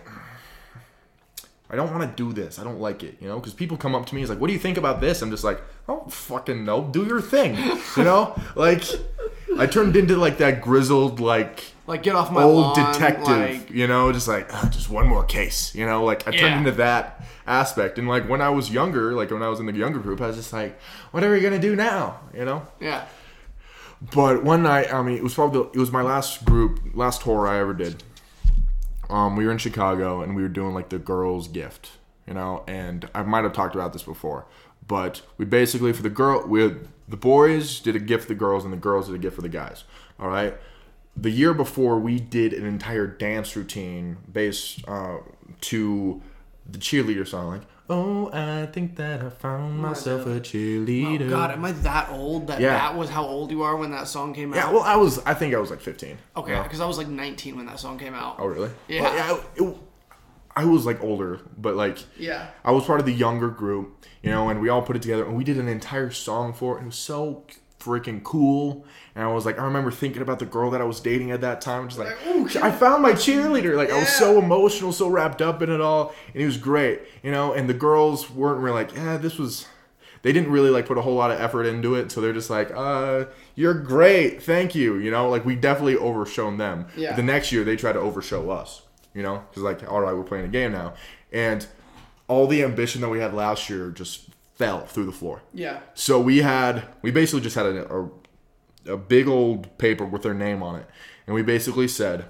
I don't want to do this. I don't like it, you know, because people come up to me, it's like, what do you think about this? I'm just like, I don't fucking know. Do your thing, you know? Like, I turned into like that grizzled, like, Like, get off my old lawn, detective, like- you know, just like, "Ah, just one more case, you know? Like, I Yeah. turned into that aspect. And like, when I was younger, like when I was in the younger group, I was just like, what are we going to do now, you know? Yeah. But one night, I mean, it was probably, it was my last group, last tour I ever did. Um, we were in Chicago and we were doing like the girls' gift, you know, and I might have talked about this before, but we basically for the girl, we had, the boys did a gift for the girls and the girls did a gift for the guys. All right. The year before, we did an entire dance routine based uh, to the cheerleader song, like, oh, I think that I found myself a cheerleader. Oh, God, am I that old that Yeah. that was how old you are when that song came out? Yeah, well, I was, I think I was like fifteen. Okay, you know? because I was like nineteen when that song came out. Oh, really? Yeah. Well, yeah it, I was like older, but like Yeah. I was part of the younger group, you know, and we all put it together and we did an entire song for it. It was so freaking cool. And I was like, I remember thinking about the girl that I was dating at that time. Just like, I found my cheerleader. Like, I was so emotional, so wrapped up in it all. And it was great, you know, and the girls weren't really like, yeah, this was, they didn't really like put a whole lot of effort into it. So they're just like, uh, you're great. Thank you. You know, like we definitely overshown them. Yeah. The next year they tried to overshow us, you know, because like, all right, we're playing a game now. And all the ambition that we had last year just fell through the floor. Yeah. So we had, we basically just had a, a, a big old paper with their name on it. And we basically said,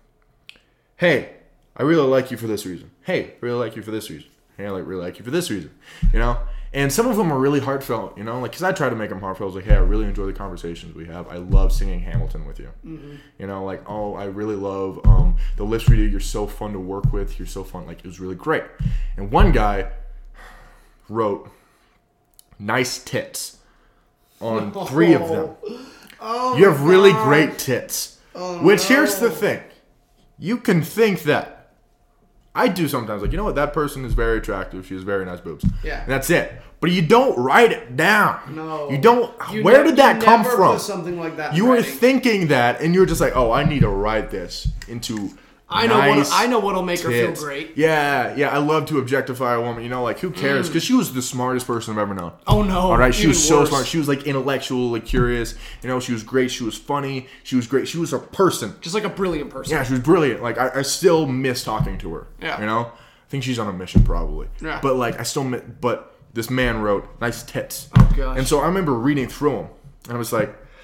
hey, I really like you for this reason. Hey, I really like you for this reason. Hey, I like, really like you for this reason. You know? And some of them are really heartfelt, you know? Like, because I try to make them heartfelt. I was like, hey, I really enjoy the conversations we have. I love singing Hamilton with you. Mm-hmm. You know, like, oh, I really love um, the lips reader. You're so fun to work with. You're so fun. Like, it was really great. And one guy wrote, nice tits on three of them. Oh, You have my really gosh. great tits. Oh, Which, no. here's the thing. You can think that. I do sometimes. Like, you know what? That person is very attractive. She has very nice boobs. Yeah. And that's it. But you don't write it down. No. You don't. You where ne- did that you come never from? put something like that in You were writing. thinking that, and you were just like, oh, I need to write this into I know nice what I know what'll make her feel tits. great. Yeah, yeah. I love to objectify a woman. You know, like, who cares? Because she was the smartest person I've ever known. Oh no! All right, she even was so worse. smart. She was like intellectual, like curious. You know, she was great. She was funny. She was great. She was a person. Just like a brilliant person. Yeah, she was brilliant. Like, I, I still miss talking to her. Yeah. You know, I think she's on a mission probably. Yeah. But like, I still miss. But this man wrote nice tits. Oh gosh. And so I remember reading through them, and I was like,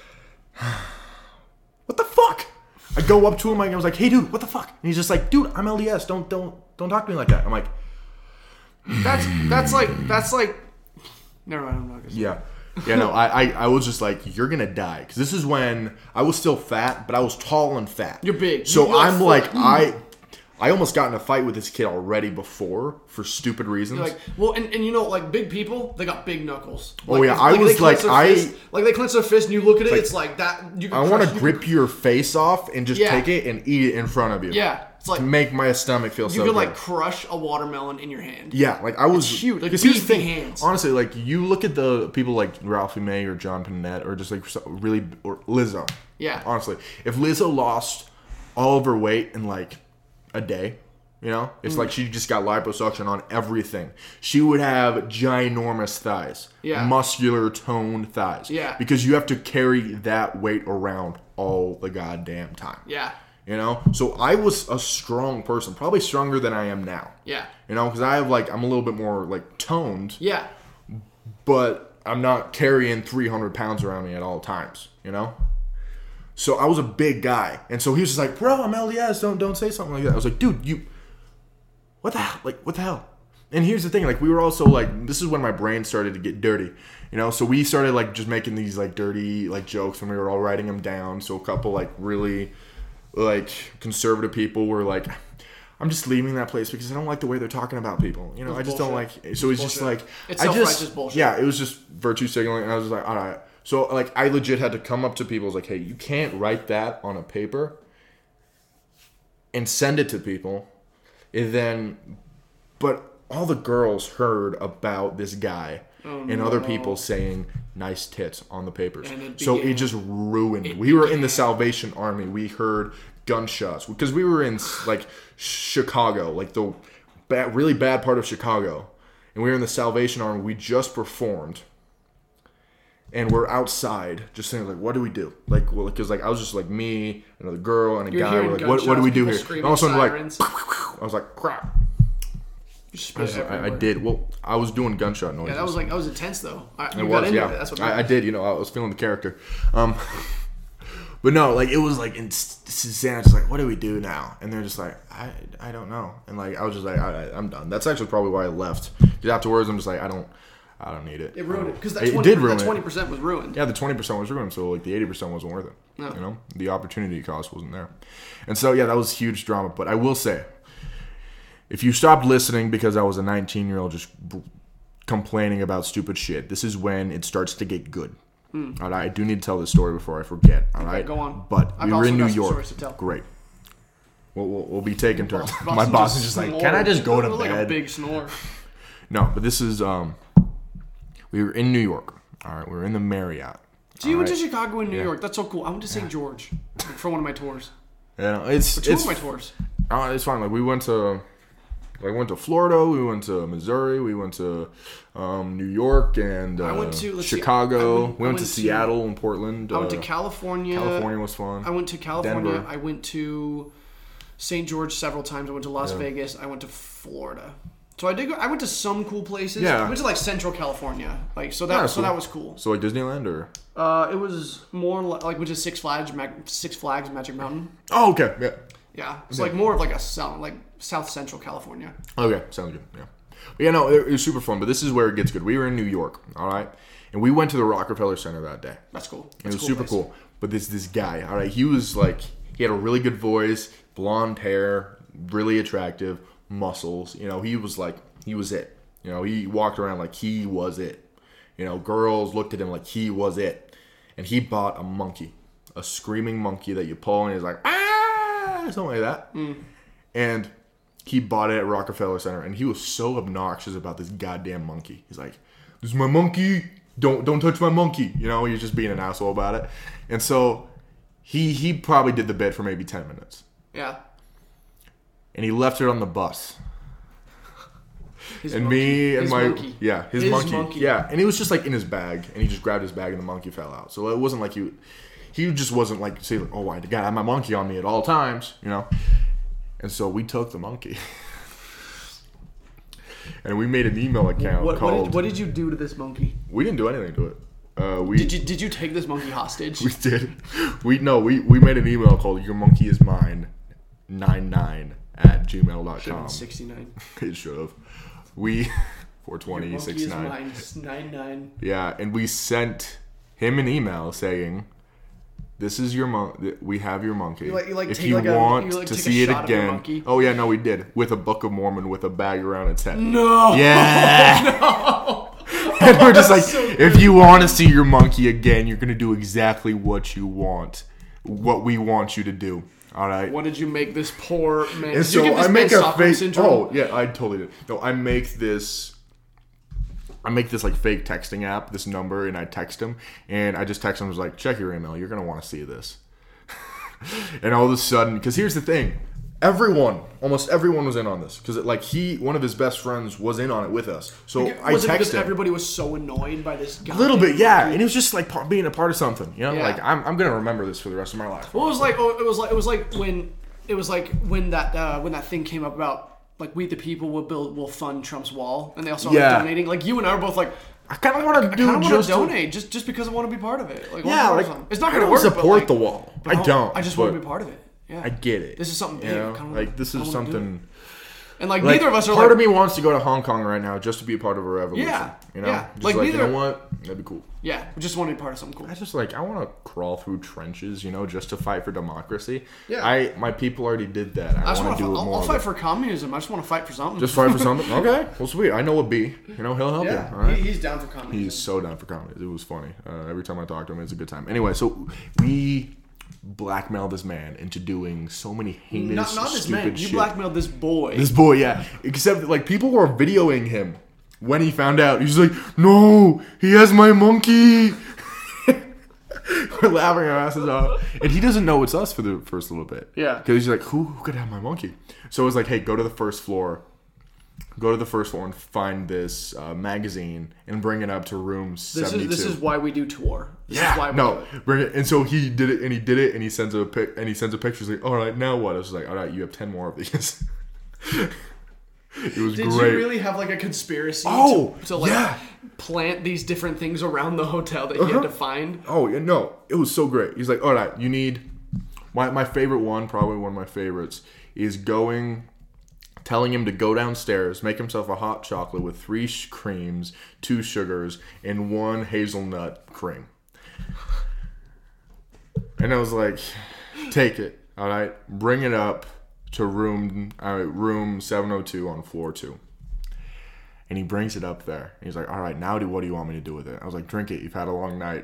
What the fuck? I go up to him, I was like, hey, dude, what the fuck? And he's just like, dude, I'm L D S. Don't, don't, don't talk to me like that. I'm like, that's, that's like, that's like, never mind, I'm not gonna say yeah. Yeah, no, I, I, I was just like, you're gonna die. Because this is when I was still fat, but I was tall and fat. You're big. So You're I'm like, like, I I almost got in a fight with this kid already before for stupid reasons. You're like, well, and, and you know, like big people, they got big knuckles. Oh, Like, yeah, if- I was they clench like, their I- fist- like they clench their fist and you look at it, like, it's like that. You can I want crush- to you grip can- your face off and just Yeah. take it and eat it in front of you. Yeah, it's like To make my stomach feel you so could good. like crush a watermelon in your hand. Yeah, like I was It's huge, like because here's the beefy thing. hands. Honestly, like you look at the people like Ralphie May or John Panette or just like so- really or Lizzo. Yeah. Honestly, if Lizzo lost all of her weight in like a day, you know, it's Mm. like she just got liposuction on everything. She would have ginormous thighs, Yeah. muscular, toned thighs. Yeah. Because you have to carry that weight around all the goddamn time. Yeah. You know, so I was a strong person, probably stronger than I am now. Yeah. You know, because I have like I'm a little bit more like toned, Yeah. but I'm not carrying three hundred pounds around me at all times. You know, so I was a big guy, and so he was just like, "Bro, I'm L D S. Don't don't say something like that." I was like, "Dude, you, what the hell? Like, what the hell?" And here's the thing, like we were also like, this is when my brain started to get dirty, you know. So we started like just making these like dirty like jokes, and we were all writing them down. So a couple like really like conservative people were like, I'm just leaving that place because I don't like the way they're talking about people. You know, I just don't like. So it's just like It's I self-righteous just bullshit. yeah, it was just virtue signaling, and I was just like, all right. So like I legit had to come up to people, I was like, hey, you can't write that on a paper and send it to people, and then, but all the girls heard about this guy Oh, and no. other people saying nice tits on the papers. And it So began. it just ruined. It we were in began. the Salvation Army. We heard gunshots because we were in like Chicago, like the bad, really bad part of Chicago, and we were in the Salvation Army. We just performed, and we're outside, just saying like, "What do we do?" Like, well, because like I was just like me, another girl, and a You're guy. hearing We're like, what, what do we do here? gunshots, And people all of a sudden, we're screaming, like, sirens. I was like, crap. You I, spit was- I, I everywhere. did. Well, I was doing gunshot noises. Yeah, that was like that was intense though. I, you It got was, into yeah. it. That's what I, I matters. did. You know, I was feeling the character. Um, but no, like it was like in Santa just like, what do we do now? And they're just like, I, I don't know. And like I was just like, I, I, I'm done. That's actually probably why I left. Because afterwards, I'm just like, I don't, I don't need it. It ruined it because that It twenty, did ruin that it. twenty percent was ruined. Yeah, the twenty percent was ruined, so like the eighty percent wasn't worth it. No. You know, the opportunity cost wasn't there. And so yeah, that was huge drama. But I will say, if you stopped listening because I was a nineteen year old just b- complaining about stupid shit, this is when it starts to get good. All right, I do need to tell this story before I forget. All right, go on. But I've we were also in got New some York. stories to tell. Great. We'll, we'll, we'll be taking turns. Boston My boss is just like, snored. can I just go to It was like a bed? big snore. No, but this is um, we were in New York. All right, we were in the Marriott. So you All went to right. Chicago and New Yeah. York. That's so cool. I went to Saint George for one of my tours. Yeah, it's Two it's of my tours. Uh, it's fine. Like we went to, like went to Florida. We went to Missouri. We went to um, New York and uh, I went to- let's see, Chicago. I went- we I went, went to to- Seattle and Portland. I went uh, to California. California was fun. I went to California. Denver. I went to Saint George several times. I went to Las Yeah. Vegas. I went to Florida. So I did. Go, I went to some cool places. Yeah. I went to like Central California. Like so that Yeah, so cool. that was cool. So like Disneyland or? Uh, it was more like, like went to Six Flags, Mag- Six Flags Magic Mountain. Oh, okay. Yeah. Yeah, it's like more of like a south, like South Central California. Okay. Sounds good. Yeah. But yeah, no, it, it was super fun. But this is where it gets good. We were in New York. All right, and we went to the Rockefeller Center that day. That's cool. It That's was a super place. cool. But this this guy, all right, he was like, he had a really good voice, blonde hair, really attractive, muscles. You know, he was like, he was it. You know, he walked around like he was it. You know, girls looked at him like he was it. And he bought a monkey, a screaming monkey that you pull and he's like, ah, something like that. Mm. And he bought it at Rockefeller Center, and he was so obnoxious about this goddamn monkey. He's like, "This is my monkey. Don't don't touch my monkey." You know, he's just being an asshole about it. And so he he probably did the bit for maybe ten minutes, Yeah. and he left it on the bus. His And monkey. me and His my monkey. yeah, his, His monkey. monkey. yeah, and it was just like in his bag, and he just grabbed his bag, and the monkey fell out. So it wasn't like he he just wasn't like saying, "Oh, I got my monkey on me at all times," you know. And so we took the monkey, and we made an email account What, what, called. did, what did you do to this monkey? We didn't do anything to it. uh, we Did you did you take this monkey hostage? we did we no we we made an email called Your Monkey Is Mine ninety-nine at gmail dot com. sixty-nine. It should have. We four twenty Monkey is sixty-nine. mine. ninety-nine. Yeah, and we sent him an email saying, "This is your mon- We have your monkey. You like- you like if take you like a- want you like to take a see it shot of your again." monkey? Oh yeah, no, we did with a Book of Mormon with a bag around its head. No. Yeah. No. And we're just like, so if you want to see your monkey again, you're gonna do exactly what you want, what we want you to do. All right. What did you make this poor man? And Did so you give this I man make a Stockholm fake. syndrome? Oh yeah, I totally did. No, I make this. I make this like fake texting app, this number, and I text him, and I just text him, I was like, check your email, you're gonna want to see this. And all of a sudden, because here's the thing, everyone, almost everyone was in on this, because like he, one of his best friends, was in on it with us. So Was I it because texted him. everybody was so annoyed by this guy? A little bit, yeah, and it was just like part, being a part of something, you know. Yeah. Like I'm, I'm gonna remember this for the rest of my life. Well, it was like oh, it was like it was like when it was like when that uh, when that thing came up about like we the people will build will fund Trump's wall, and they also Yeah. like donating. Like you and I were both like, I kind of want to I do kind of want just to donate just just because I want to be part of it. Like Yeah, I wanna like do something. it's not I going to don't work. support but, like, the wall. but I don't. I just want to but be part of it. Yeah, I get it. This is something big. You know? I kinda- like this I is wanna do something. And like, Like, neither of us are part like, of me wants to go to Hong Kong right now just to be a part of a revolution. Yeah, You know? yeah. Just Like, like, you neither- know what? That'd be cool. yeah, we just want to be part of something cool. I just like I want to crawl through trenches, you know, just to fight for democracy. Yeah. I my people already did that. I, I just want to do it I'll, more. I'll of fight it. for communism. I just want to fight for something. Just fight for something. Okay. Well, sweet. I know a B. You know, he'll help yeah, you. All right. he, he's down for communism. He's so down for comedy. It was funny. Uh, every time I talk to him, it's a good time. Anyway, so we blackmailed this man into doing so many heinous, not not this stupid man. You shit. blackmailed this boy. This boy, yeah. Except like people were videoing him when he found out. He's like, "No, he has my monkey." We're laughing our asses off, and he doesn't know it's us for the first little bit. Yeah. because he's like, "Who, who could have my monkey?" So it was like, "Hey, go to the first floor." Go to the first floor and find this uh, magazine and bring it up to room This seventy-two. is this is why we do tour. This yeah, is why we no, do it. bring it. And so he did it, and he did it, and he sends a pic, and he sends a picture. He's like, "All right, now what?" I was like, "All right, you have ten more of these." It was Did great. you really have like a conspiracy Oh, to, to like yeah. plant these different things around the hotel that you Uh-huh. had to find? Oh yeah, no, it was so great. He's like, "All right, you need my my favorite one, probably one of my favorites, is going." Telling him to go downstairs, make himself a hot chocolate with three sh- creams, two sugars, and one hazelnut cream. And I was like, take it, all right? Bring it up to room uh, room seven oh two on floor two. And he brings it up there. And he's like, all right, now do, what do you want me to do with it? I was like, drink it. You've had a long night.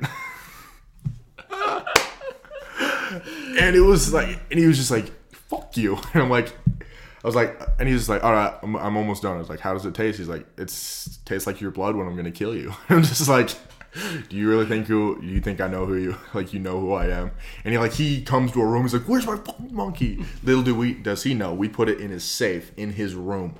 And it was like, and he was just like, fuck you. And I'm like, I was like, and he was like, all right, I'm, I'm almost done. I was like, how does it taste? He's like, it's tastes like your blood when I'm going to kill you. I'm just like, do you really think you, you think I know who you, like, you know who I am? And he like, he comes to a room. He's like, where's my fucking monkey? Little do we, does he know, we put it in his safe in his room.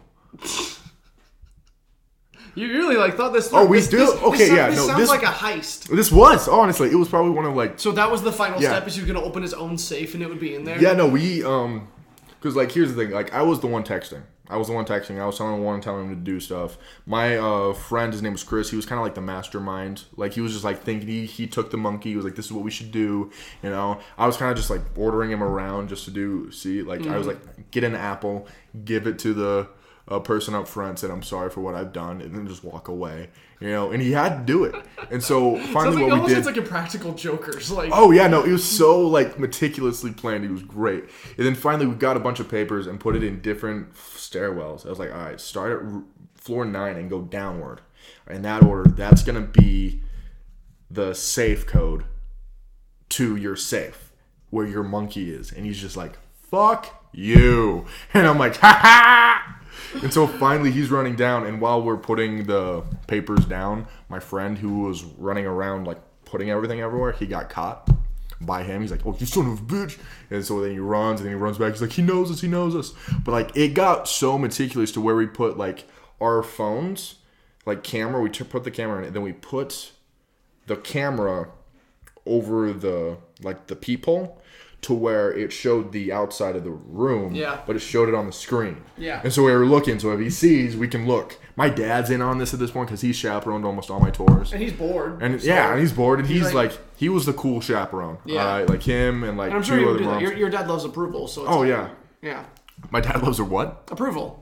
You really like thought this through. Oh, we this, do? This, Okay, this sound- yeah, This no, sounds this- like a heist. This was, honestly, it was probably one of like, So that was the final Yeah. step. Is he was gonna open his own safe and it would be in there? yeah, no, we, um, because like, here's the thing, like, I was the one texting. I was the one texting. I was telling one, telling him to do stuff. My uh, friend, his name was Chris. He was kind of like the mastermind. Like he was just like thinking. He, he took the monkey. He was like, "This is what we should do." You know. I was kind of just like ordering him around just to do. See, like mm-hmm. I was like, get an apple, give it to the uh, person up front, said I'm sorry for what I've done, and then just walk away. You know. And he had to do it. And so finally, Sounds like, what we almost did. sounds like Impractical Jokers. Like, Oh yeah, no, it was so like meticulously planned. It was great. And then finally, we got a bunch of papers and put it in different stairwells. I was like, all right, start at r- floor nine and go downward. In that order, that's gonna be the safe code to your safe where your monkey is. And he's just like, fuck you. And I'm like, ha ha. And so finally he's running down, and while we're putting the papers down, my friend who was running around like putting everything everywhere, he got caught by him. He's like, oh, you son of a bitch. And so then he runs, and then he runs back. He's like, he knows us, he knows us. But like it got so meticulous to where we put like our phones, like camera, we t- put the camera in it, and then we put the camera over the like the peephole to where it showed the outside of the room, Yeah. but it showed it on the screen. Yeah. And so we were looking, so if he sees, we can look. My dad's in on this at this point because he's chaperoned almost all my tours. And he's bored. And so- yeah, and he's bored, and he's, he's like, like- he was the cool chaperone. Yeah. All right, like him and like And I'm two sure you other would do that. moms. Your, your dad loves approval, so it's Oh, like- yeah. Yeah. My dad loves a what? Approval.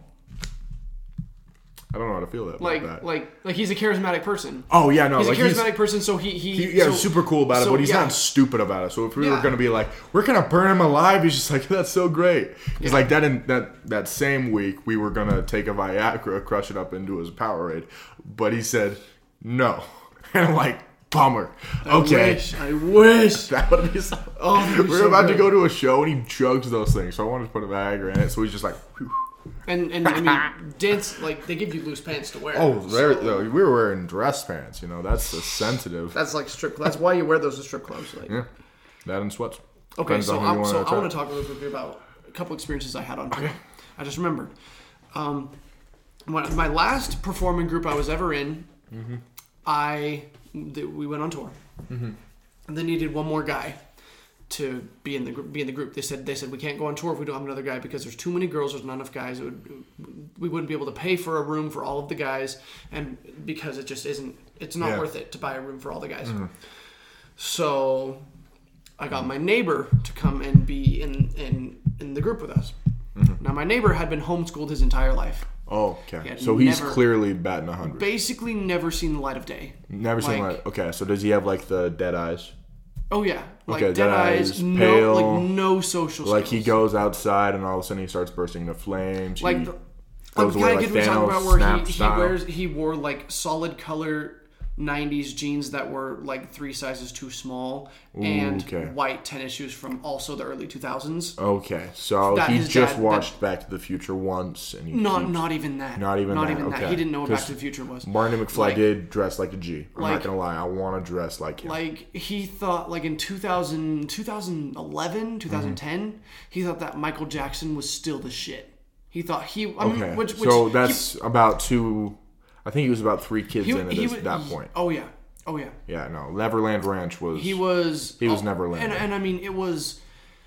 I don't know how to feel that. Like, about that. like, like he's a charismatic person. Oh yeah, no, He's like a charismatic person, so he, he, He, yeah, so, super cool about so, it, but he's yeah. not stupid about it. So if we were Yeah. gonna be like, we're gonna burn him alive, he's just like, that's so great. Because Yeah. like that in that that same week, we were gonna take a Viagra, crush it up into his Powerade, but he said no, and I'm like, bummer. I Okay, wish, I wish. that would be so. Oh, that'd be we were so about good. to go to a show, and he chugs those things, so I wanted to put a Viagra in it. So he's just like, whew. And and I mean, dance like they give you loose pants to wear. oh, there, so though, we were wearing dress pants. You know, that's a sensitive. that's like strip. That's why you wear those to strip clubs. Like. Yeah, that and sweats. Okay, Depends so on who you I'm, wanna so I attack. want to talk really quickly about a couple experiences I had on tour. I just remembered. Um, when, my last performing group I was ever in, Mm-hmm. I th- we went on tour, Mm-hmm. and they needed one more guy to be in the gr- be in the group. They said they said we can't go on tour if we don't have another guy because there's too many girls. There's not enough guys. It would, we wouldn't be able to pay for a room for all of the guys, and because it just isn't. It's not Yeah. worth it to buy a room for all the guys. Mm-hmm. So I got my neighbor to come and be in in, in the group with us. Mm-hmm. Now my neighbor had been homeschooled his entire life. Oh, okay. He had So he's never- clearly batting a hundred. Basically, never seen the light of day. Never seen like- like. Okay, so does he have like the dead eyes? Oh yeah, like Okay, dead dead eyes, eyes, no, pale. like no social. Like he skills. goes outside and all of a sudden he starts bursting into flames. like he the, goes like away kind like of kid we're talking Thanos, about where snap he, he style. wears he wore like solid color nineties jeans that were like three sizes too small and okay. white tennis shoes from also the early two thousands. Okay, so That he his just dad- watched Back to the Future once, and he Not keeps- not even that. Not even not that, even that. okay. He didn't know what Back 'Cause to the Future was. Marty McFly like- did dress like a G. I'm like- not gonna lie, I want to dress like him. Like he thought, like in two thousand, twenty eleven, twenty ten, Mm-hmm. he thought that Michael Jackson was still the shit. He thought he. I mean, okay, which, which so he- that's about two. I think he was about three kids he, in at he this, was- that point. Oh yeah, oh yeah. Yeah, no, Neverland Ranch was. He was. He was oh, Neverland. And, and I mean, it was.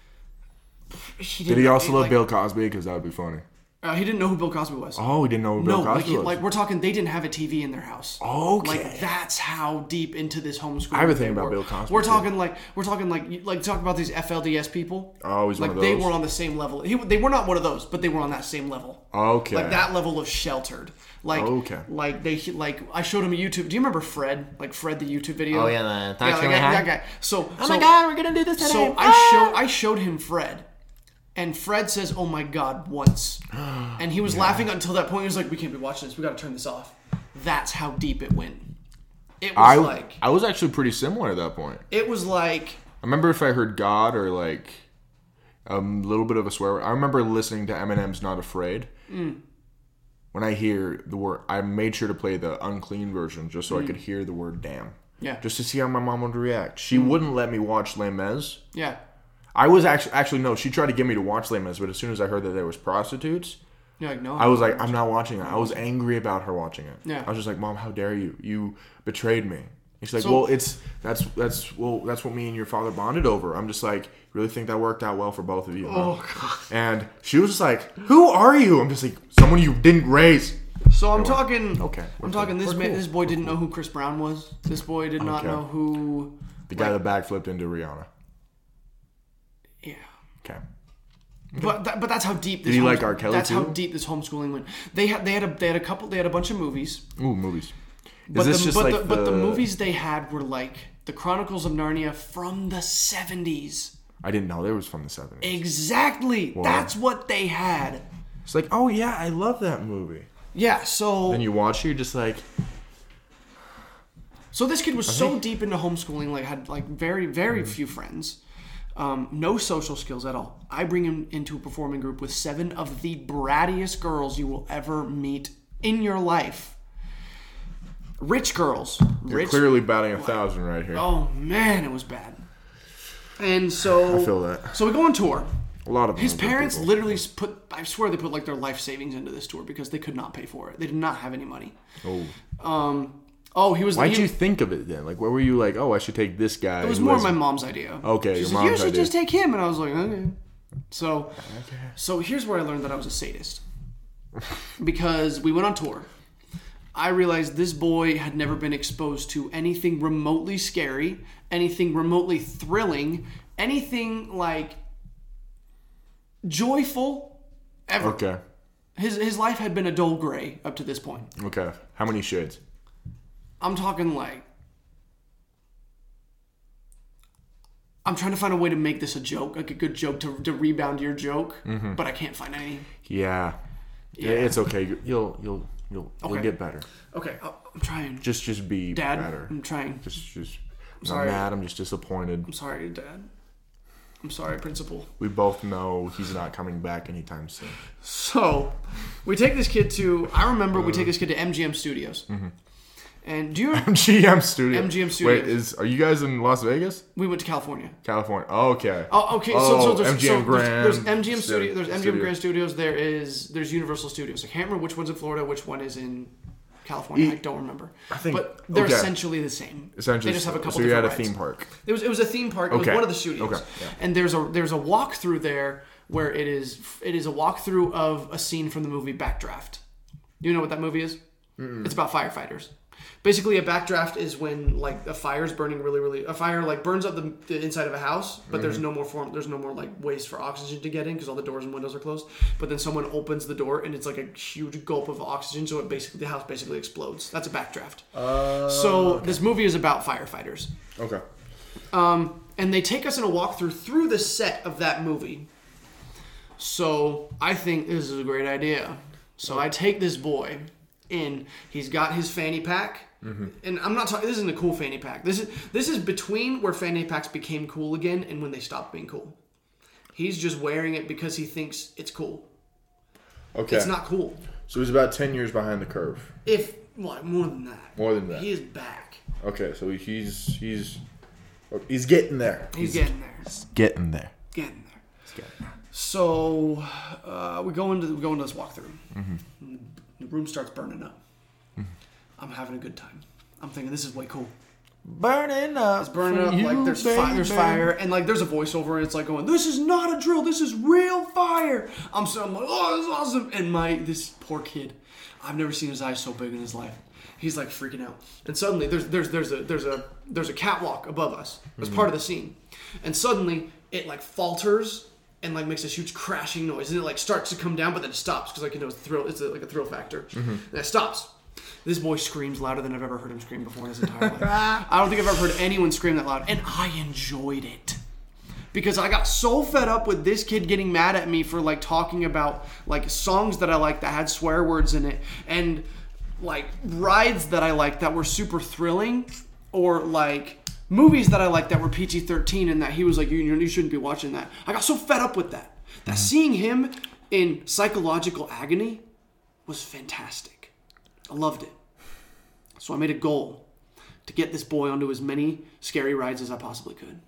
He Did he didn't- also love like, Bill Cosby? Because that would be funny. Uh, he didn't know who Bill Cosby was. Oh, he didn't know who Bill no, like, Cosby he, was. like we're talking, they didn't have a T V in their house. Okay. Like that's how deep into this homeschooling. I have a they thing about were. Bill Cosby, We're too. talking like we're talking like you- like talk about these F L D S people. Oh, he's like one of they those? were on the same level. He, they were not one of those, but they were on that same level. Okay. Like that level of sheltered. Like Okay. like they like I showed him a YouTube. Do you remember Fred? Like Fred the YouTube video. Oh, yeah, the Talk yeah, Show like, Guy? that, that guy. So Oh so, my god, we're gonna do this today. so Ah! I showed I showed him Fred, and Fred says, "Oh my god," once, and he was laughing until that point. He was like, "We can't be watching this. We got to turn this off." That's how deep it went. It was I like I was actually pretty similar at that point. it was like I remember if I heard God or like a little bit of a swear word. I remember listening to Eminem's "Not Afraid." Mm. When I hear the word, I made sure to play the unclean version just so I could hear the word "damn." yeah Just to see how my mom would react. She wouldn't let me watch Les Mis. yeah. I was actually actually no. She tried to get me to watch Les Mis, but as soon as I heard that there was prostitutes, You're like no. I was like, I'm not watching it. I was angry about her watching it. Yeah. I was just like, Mom, how dare you? You betrayed me. And she's like, So- well, it's that's that's well that's what me and your father bonded over. I'm just like, really think that worked out well for both of you? Huh? Oh god. And she was just like, who are you? I'm just like, someone you didn't raise. So I'm talking. Okay, we're I'm talking. cool. This We're man, cool. this boy didn't know who Chris Brown was. This boy did not Okay. know who. The guy that backflipped into Rihanna. Yeah. Okay. But that, but that's how deep. This he homes- like R. Kelly, That's how too? deep this homeschooling went. They had they had a they had a couple they had a bunch of movies. Ooh, movies. But Is this the, just but like the, the, but the movies they had were like the Chronicles of Narnia from the seventies. I didn't know there was from the seventies. Exactly. That's what they had. It's like, oh yeah, I love that movie. Yeah. So Then you watch it, you're just like, so this kid was so deep into homeschooling, like had like very very Mm-hmm. few friends. Um, no social skills at all. I bring him into a performing group with seven of the brattiest girls you will ever meet in your life. Rich girls. you're Rich. clearly batting a thousand right here. Oh man, it was bad. And so I feel that. So we go on tour. A lot of them His are good parents people. literally put, I swear they put like their life savings into this tour because they could not pay for it. They did not have any money. Oh. Um, Oh, he was. Why'd he, you think of it then? Like, where were you like, oh, I should take this guy? It was who more has- my mom's idea. Okay, She your said, mom's you should idea. just take him, and I was like, okay. So, so here's where I learned that I was a sadist, because we went on tour. I realized this boy had never been exposed to anything remotely scary, anything remotely thrilling, anything like joyful ever. Okay. His his life had been a dull gray up to this point. Okay. How many shoulds? I'm talking like I'm trying to find a way to make this a joke, like a good joke to, to rebound your joke, Mm-hmm. but I can't find any. Yeah. Yeah. It's okay. You'll you'll you'll Okay. you'll get better. Okay, I- I'm trying. Just just be Dad, better. I'm trying. Just just. I'm sorry. not mad. I'm just disappointed. I'm sorry, Dad. I'm sorry, Principal. We both know he's not coming back anytime soon. So, we take this kid to. I remember we take this kid to M G M Studios. Mm-hmm. And do you? M G M Studios. M G M Studios. Wait, is are you guys in Las Vegas? We went to California. California. Oh, okay. Oh, okay. So, Oh, so there's M G M so Grand there's, there's M G M Studio. There's M G M Studio. Grand Studios. There is there's Universal Studios. I can't remember which one's in Florida, which one is in California. E- I don't remember. I think- but they're okay. essentially the same. Essentially, they just have a couple. so you're at a different theme rides. park. It was it was a theme park. It was Okay. one of the studios. Okay, yeah. And there's a there's a walkthrough there where it is it is a walkthrough of a scene from the movie Backdraft. Do you know what that movie is? Mm-mm. It's about firefighters. Basically, a backdraft is when like a fire's burning really, really. A fire like burns up the, the inside of a house, but there's no more form. There's no more like ways for oxygen to get in because all the doors and windows are closed. But then someone opens the door and it's like a huge gulp of oxygen, so it basically the house basically explodes. That's a backdraft. Uh, So this movie is about firefighters. okay. Um, and they take us in a walkthrough through the set of that movie. So I think this is a great idea. So I take this boy in. He's got his fanny pack. Mm-hmm. And I'm not talking. This isn't a cool fanny pack. This is this is between where fanny packs became cool again and when they stopped being cool. He's just wearing it because he thinks it's cool. Okay. It's not cool. So he's about ten years behind the curve. If well, more than that. More than that. He is back. Okay, so he's he's he's getting there. He's, getting there. Getting there. Getting there. He's getting there. So uh, we go into we go into this walkthrough. Mm-hmm. The room starts burning up. Mm-hmm. I'm having a good time. I'm thinking this is way cool. Burning up. It's burning up. Like there's fire. There's fire, and like there's a voiceover, and it's like going, "This is not a drill. This is real fire." I'm so I'm like, "Oh, this is awesome!" And my this poor kid, I've never seen his eyes so big in his life. He's like freaking out, and suddenly there's there's there's a there's a there's a catwalk above us as mm-hmm. part of the scene, and suddenly it like falters and like makes this huge crashing noise, and it like starts to come down, but then it stops because like you know it's a thrill. It's a, like a thrill factor, mm-hmm. and it stops. This boy screams louder than I've ever heard him scream before in his entire life. I don't think I've ever heard anyone scream that loud, and I enjoyed it. Because I got so fed up with this kid getting mad at me for like talking about like songs that I liked that had swear words in it, and like rides that I liked that were super thrilling, or like movies that I liked that were P G thirteen, and that he was like, you, you shouldn't be watching that. I got so fed up with that. That seeing him in psychological agony was fantastic. I loved it. So I made a goal to get this boy onto as many scary rides as I possibly could.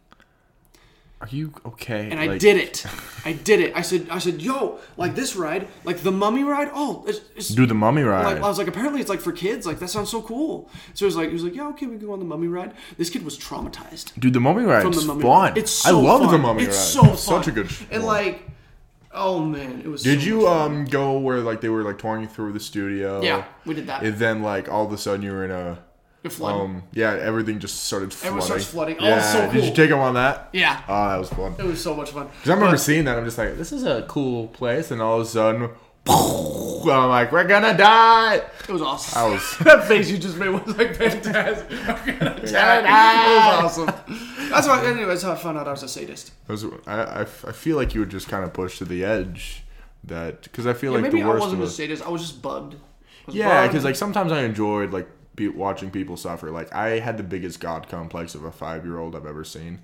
Are you okay? And I like... did it. I did it. I said, I said, yo, like this ride, like the Mummy ride. Oh, it's, it's do the Mummy ride. Like, I was like, apparently it's like for kids. Like that sounds so cool. So he was like, he was like, yeah, okay, we can go on the Mummy ride. This kid was traumatized. Dude, the Mummy ride From is the Mummy fun. Ride. It's so I love fun. the Mummy it's ride. so fun. It's such a good show. And like, oh man, it was. Did so you much fun. um go where like they were like touring through the studio? Yeah, we did that. And then like all of a sudden you were in a. It flooded. Um, yeah, everything just started flooding. Everyone starts flooding. Oh, yeah. it's so cool. Did you take him on that? Yeah. Oh, that was fun. It was so much fun. Because I remember But- seeing that. I'm just like, this is a cool place. And all of a sudden, I'm like, we're gonna die. It was awesome. I was. That face you just made was like fantastic. I'm gonna die. It was awesome. That's why. Anyway, that's how I found out I was a sadist. I, was, I, I, I feel like you were just kind of pushed to the edge. That because I feel Yeah, like maybe the I worst wasn't of a it. sadist. I was just bugged. I was Yeah, bugged. because like sometimes I enjoyed like be, watching people suffer. Like I had the biggest god complex of a five year old I've ever seen.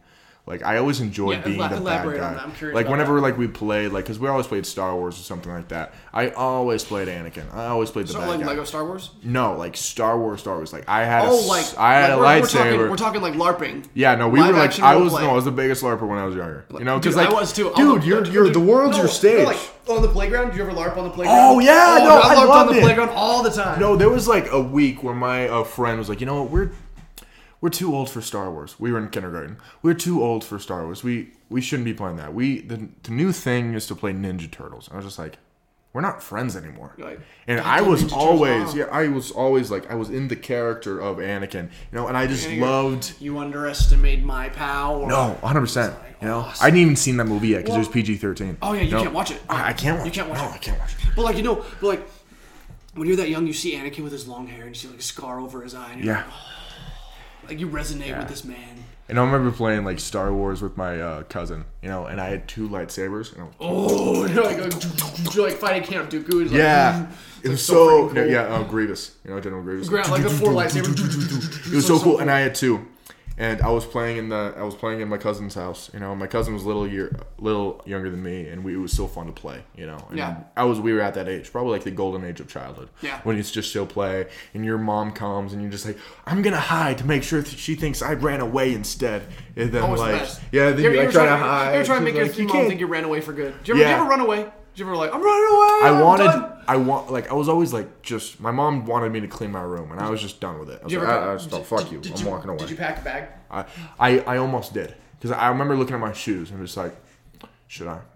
Like I always enjoyed Yeah, being elab- the bad elaborate guy. on that. I'm curious Like about whenever that. like we played, like because we always played Star Wars or something like that. I always played Anakin. I always played the So bad like guy. Lego Star Wars. No, like Star Wars, Star Wars. Like I had a, Oh, s- like I had like a we're, lightsaber. We're talking, we're talking like LARPing. Yeah, no, we Live were like action I role was play. no, I was the biggest LARPer when I was younger. You know, because Dude, like I was too. dude, Oh, you're dude, you're dude, the world's no, your stage. no, like on the playground. Did you ever LARP on the playground? Oh, yeah, no, dude, I I LARPed loved on the it. playground all the time. No, there was like a week where my uh, friend was like, you know what, we're we're too old for Star Wars. We were in kindergarten. We're too old for Star Wars. We we shouldn't be playing that. We the, the new thing is to play Ninja Turtles. I was just like, we're not friends anymore. Like, and God I damn, was Ninja Turtles, always, wow. yeah, I was always like, I was in the character of Anakin, you know, and I just And you're- loved. You underestimate my power. No, one hundred percent. It's like, You know, awesome. I didn't even seen that movie yet because Well- it was P G thirteen. Oh yeah, you can't watch it. I, I can't watch. You can't watch no, it. I can't watch it. But like you know, but like when you're that young, you see Anakin with his long hair and you see like a scar over his eye. And you're Yeah. Like, oh, like you resonate with this man. And I remember playing like Star Wars with my uh, cousin, you know, and I had two lightsabers. And I was, Oh, you're like uh, you're like fighting Count Dooku. It's like, yeah, mm, it was so so, freaking cool. yeah, uh, Grievous, you know, General Grievous. Grant, like the four lightsabers. It was so cool, and I had two, and I was playing in the I was playing in my cousin's house. You know, my cousin was a little year, little younger than me, and we, it was so fun to play. You know, and Yeah. I was we were at that age, probably like the golden age of childhood. Yeah. When it's just chill play, and your mom comes, and you're just like, I'm gonna hide to make sure that she thinks I ran away instead, and then Always the like, best. yeah, then You ever- you you like ever try to try hide. You ever try to She's make your like, you mom can't. think you ran away for good? Did you ever, Yeah. did you ever run away? Did you ever like I'm running away? I I'm wanted, done. I want, like, I was always like, just my mom wanted me to clean my room, and I was just done with it. I was Did you like, ever I, I pack- just did- thought, fuck did- you, did I'm walking away. Did you pack a bag? I, I, I almost did because I remember looking at my shoes and just like, should I?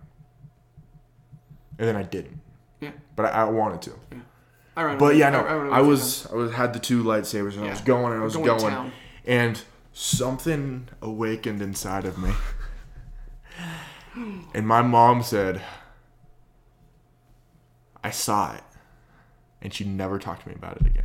And then I didn't. Yeah. But I, I wanted to. I ran But away. yeah, no, ran away I a few was I was had the two lightsabers and I Yeah. was going and I was Going to going, town. and something awakened inside of me, and my mom said, I saw it, and she never talked to me about it again.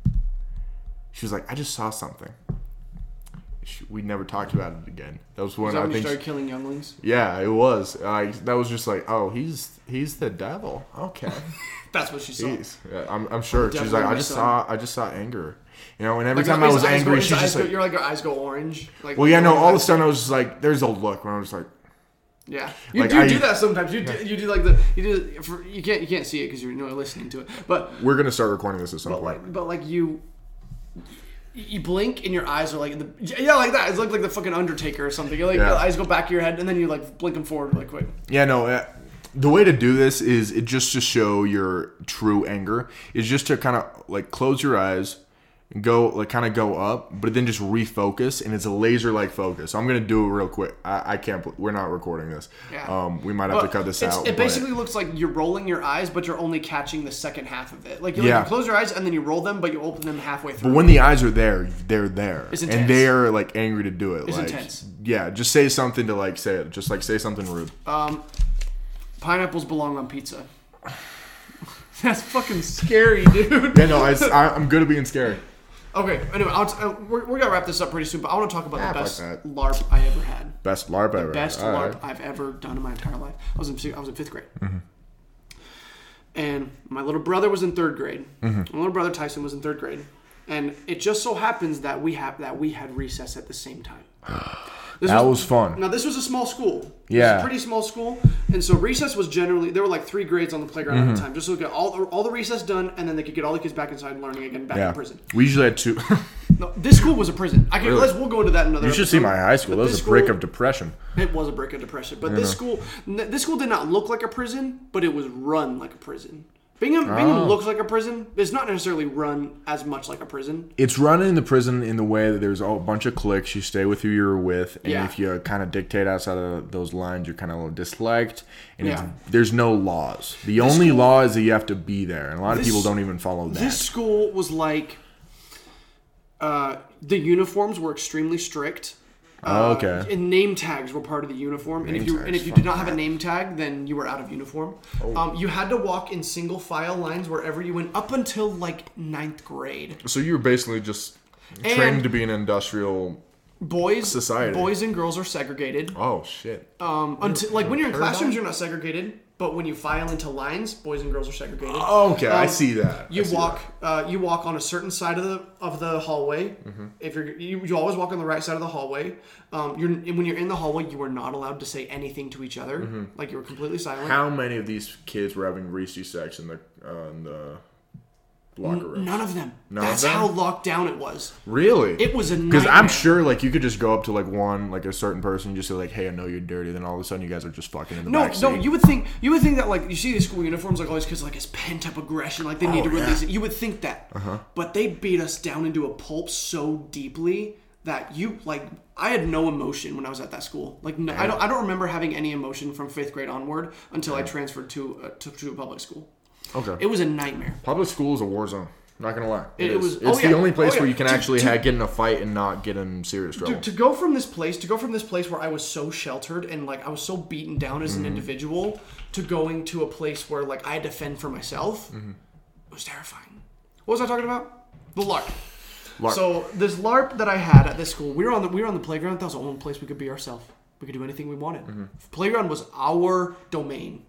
She was like, I just saw something. She, we never talked about it again. That was when Is that I when you think. started killing younglings? Yeah, it was. I that was just like, oh, he's he's the devil. Okay, That's what she saw. he's. Yeah, I'm I'm sure. The She's devil like, in I my just son. saw I just saw anger, you know. And every Like, time I his was eyes angry, go- his she's eyes just go- like, you're like your eyes go orange. Like, well, yeah, no. All of a eyes- sudden, I was just like, there's a look where I was like, Yeah, you Like, do I- do that sometimes. You do, you do like the you do for, you can't you can't see it because you're, you're listening to it. But we're gonna start recording this at some but point. like but like you you blink and your eyes are like the yeah like that. It's like like the fucking Undertaker or something. You like Yeah. your eyes go back of your head and then you like blink them forward really quick. Yeah, no. Uh, the way to do this is it just to show your true anger is just to kind of like close your eyes and go like kind of go up, but then just refocus, and it's a laser like focus. So I'm gonna do it real quick. I, I can't. put- We're not recording this. Yeah. Um, we might have to But cut this it's- out. It but- basically looks like you're rolling your eyes, but you're only catching the second half of it. Like you, Yeah. like, you close your eyes and then you roll them, but you open them halfway through. But when the eyes are there, they're there, It's and intense. they're like angry to do it. It's like, intense. Yeah, just say something to like say it. Just like say something rude. Um, pineapples belong on pizza. That's fucking scary, dude. Yeah, no, I, I, I'm good at being scary. Okay, anyway, I'll t- uh, we're, we're gonna wrap this up pretty soon, but I want to talk about Ah, the fuck best that. LARP I ever had. Best LARP ever. Best All LARP right. I've ever done in my entire life. I was in si- I was in fifth grade, Mm-hmm. and my little brother was in third grade. Mm-hmm. My little brother Tyson was in third grade, and it just so happens that we have that we had recess at the same time. This That was fun. Now this was a small school. It was Yeah. a pretty small school, and so recess was generally there were like three grades on the playground Mm-hmm. at the time, just so we get all the, all the recess done, and then they could get all the kids back inside learning again, back Yeah. in prison. We usually had two. No, this school was a prison. I can Really? let's we'll go into that in another. You should see episode. my high school. But That was this a brick school- of depression. It was a brick of depression, but this school, n- this school did not look like a prison, but it was run like a prison. Bingham, Bingham Oh. looks like a prison. It's not necessarily run as much like a prison. It's run in the prison in the way that there's a bunch of cliques. You stay with who you're with, and Yeah. if you kind of dictate outside of those lines, you're kind of disliked. And Yeah. it's, there's no laws. The only school- law is that you have to be there, and a lot of This- people don't even follow that. This school was like, uh, the uniforms were extremely strict. Oh, Uh, okay. And name tags were part of the uniform, and if Name you tags, and if you fuck did not have a that. name tag, then you were out of uniform. Oh. Um, you had to walk in single file lines wherever you went up until like ninth grade. So you were basically just And- trained to be an industrial. Boys, Society. boys and girls are segregated. Oh shit! Um, until like when you're in paradigm? classrooms, you're not segregated, But when you file into lines, boys and girls are segregated. Oh, okay, Um, I see that. You I see walk. that. Uh, you walk on a certain side of the of the hallway. Mm-hmm. If you're, you, you always walk on the right side of the hallway. Um, you're when you're in the hallway, you are not allowed to say anything to each other. Mm-hmm. Like you were completely silent. How many of these kids were having Reese sex in the uh, in the locker room? None of them. None of That's them? how locked down it was. Really? It was a Because nightmare. I'm sure, like, you could just go up to like one, like a certain person, and just say like, "Hey, I know you're dirty." Then all of a sudden, you guys are just fucking in the No, back no, seat. you would think you would think that like you see these school uniforms like all these kids like it's pent up aggression like they need Oh, to release yeah. it. You would think that, Uh-huh. but they beat us down into a pulp so deeply that you like I had no emotion when I was at that school. Like no, I don't I don't remember having any emotion from fifth grade onward until I transferred to uh, to, to a public school. Okay. It was a nightmare. Public school is a war zone. Not gonna lie. It- it is. was- It's oh, the yeah. only place Oh, yeah. where you can To- actually to- ha- get in a fight and not get in serious trouble. To, to go from this place to go from this place where I was so sheltered and like I was so beaten down as an Mm-hmm. individual to going to a place where like I had to fend for myself, Mm-hmm. it was terrifying. What was I talking about? The LARP. LARP. So this LARP that I had at this school, we were on the we were on the playground. That was the only place we could be ourselves. We could do anything we wanted. Mm-hmm. Playground was our domain.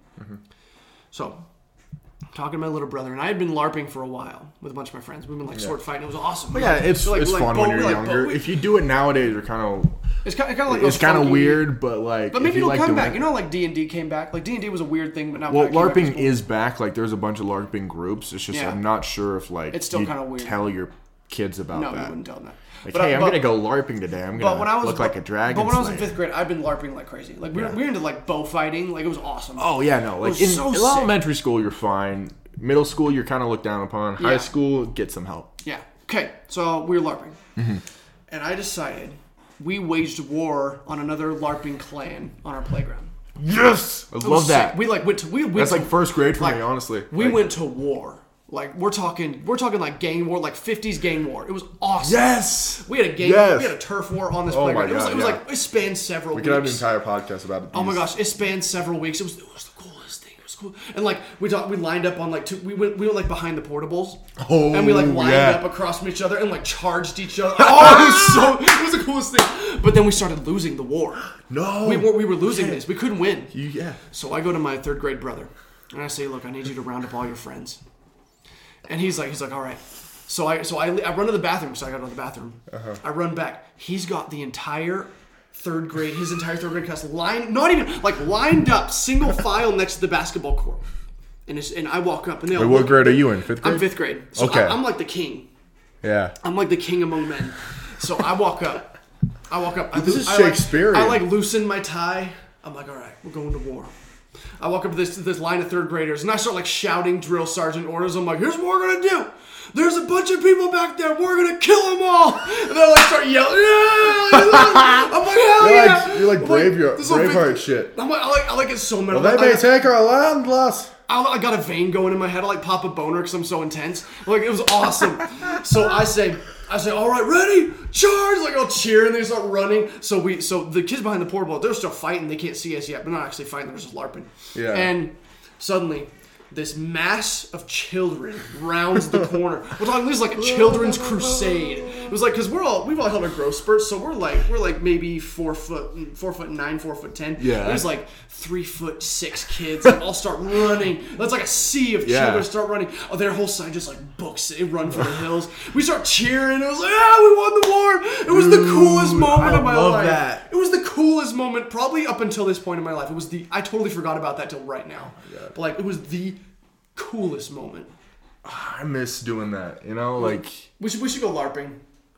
So. Talking to my little brother, and I had been LARPing for a while with a bunch of my friends. We've been like sword fighting. It was awesome. But yeah, it's Like- it's like fun bow- when you're like younger. bow- If you do it nowadays, you're kind of It's kind of, kind of like it's those kind of funky- weird, but like But if maybe you it'll like come doing back. it- You know, like D and D came back. Like D and D was a weird thing, but now Well, it came back to LARPing school. is back. Like, there's a bunch of LARPing groups. It's just Yeah. I'm not sure if like It's still you kinda weird. tell your kids about No, you that. wouldn't tell them that. Like, But hey, I- I'm but- gonna go LARPing today. I'm But gonna when I was look like a dragon. But when I was in slayer. fifth grade, I've been LARPing like crazy. Like we were, Yeah. we were into like bow fighting. Like it was awesome. Oh yeah, no. Like was in, so in sick. elementary school, you're fine. Middle school, you're kind of looked down upon. High Yeah. school, get some help. Yeah. Okay. So we were LARPing, Mm-hmm. and I decided we waged war on another LARPing clan on our playground. Yes, I It was love that. sick. We like went to we went That's to, like first grade for like, me, honestly. We Like, went to war. Like we're talking, we're talking like gang war, like fifties gang war. It was awesome. Yes. We had a game. Yes. We had a turf war on this Oh my playground. it was, God, it was yeah. like it spanned several. We weeks. could have an entire podcast about it. Oh my gosh, it spanned several weeks. It was it was the coolest thing. It was cool. And like we talked, we lined up on like two. We went we went like behind the portables. Oh, and we like lined yeah. up across from each other and like charged each other. Oh, it was so it was the coolest thing. But then we started losing the war. No. We were we were losing this. We couldn't win. You, yeah. So I go to my third grade brother, and I say, "Look, I need you to round up all your friends." And he's like, he's like, "All right." So I so I, I run to the bathroom. So I got to the bathroom. Uh-huh. I run back. He's got the entire third grade, his entire third grade class lined, not even like lined up, single file next to the basketball court. And it's, and I walk up, and they all Wait, what look- grade are you in? Fifth grade? I'm fifth grade. So Okay. I, I'm like the king. Yeah. I'm like the king among men. So I walk up. I walk up. I, This loo- is I, like- Shakespearean. I like loosen my tie. I'm like, all right, we're going to war. I walk up to this this line of third graders, and I start like shouting drill sergeant orders. I'm like, here's what we're gonna do. There's a bunch of people back there. We're gonna kill them all. And they like start yelling. Yeah! I'm like, hell You're yeah! like, you're like I'm brave, you're this is so Braveheart big- shit. I'm like, I like, I like it so much. Well, they may take our land, lass. I, I got a vein going in my head. I like pop a boner because I'm so intense. Like it was awesome. So I say, I say, all right, ready, charge! Like I'll cheer and they start running. So we, so the kids behind the portable, they're still fighting. They can't see us yet. They're not actually fighting. They're just LARPing. Yeah. And suddenly, this mass of children rounds the corner. We're talking this is like a children's crusade. It was like because we're all we've all held our growth spurts, so we're like we're like maybe four foot four foot nine, four foot ten. Yeah. There's like three foot six kids that all start running. That's like a sea of Yeah. children start running. Oh, their whole side just like books. They run for the hills. We start cheering. It was like, ah, we won the war. It was the coolest Dude, moment I of my love life. that. It was the coolest moment probably up until this point in my life. It was the I totally forgot about that till right now. But like it was the coolest moment. I miss doing that. You know, like We should we should go LARPing.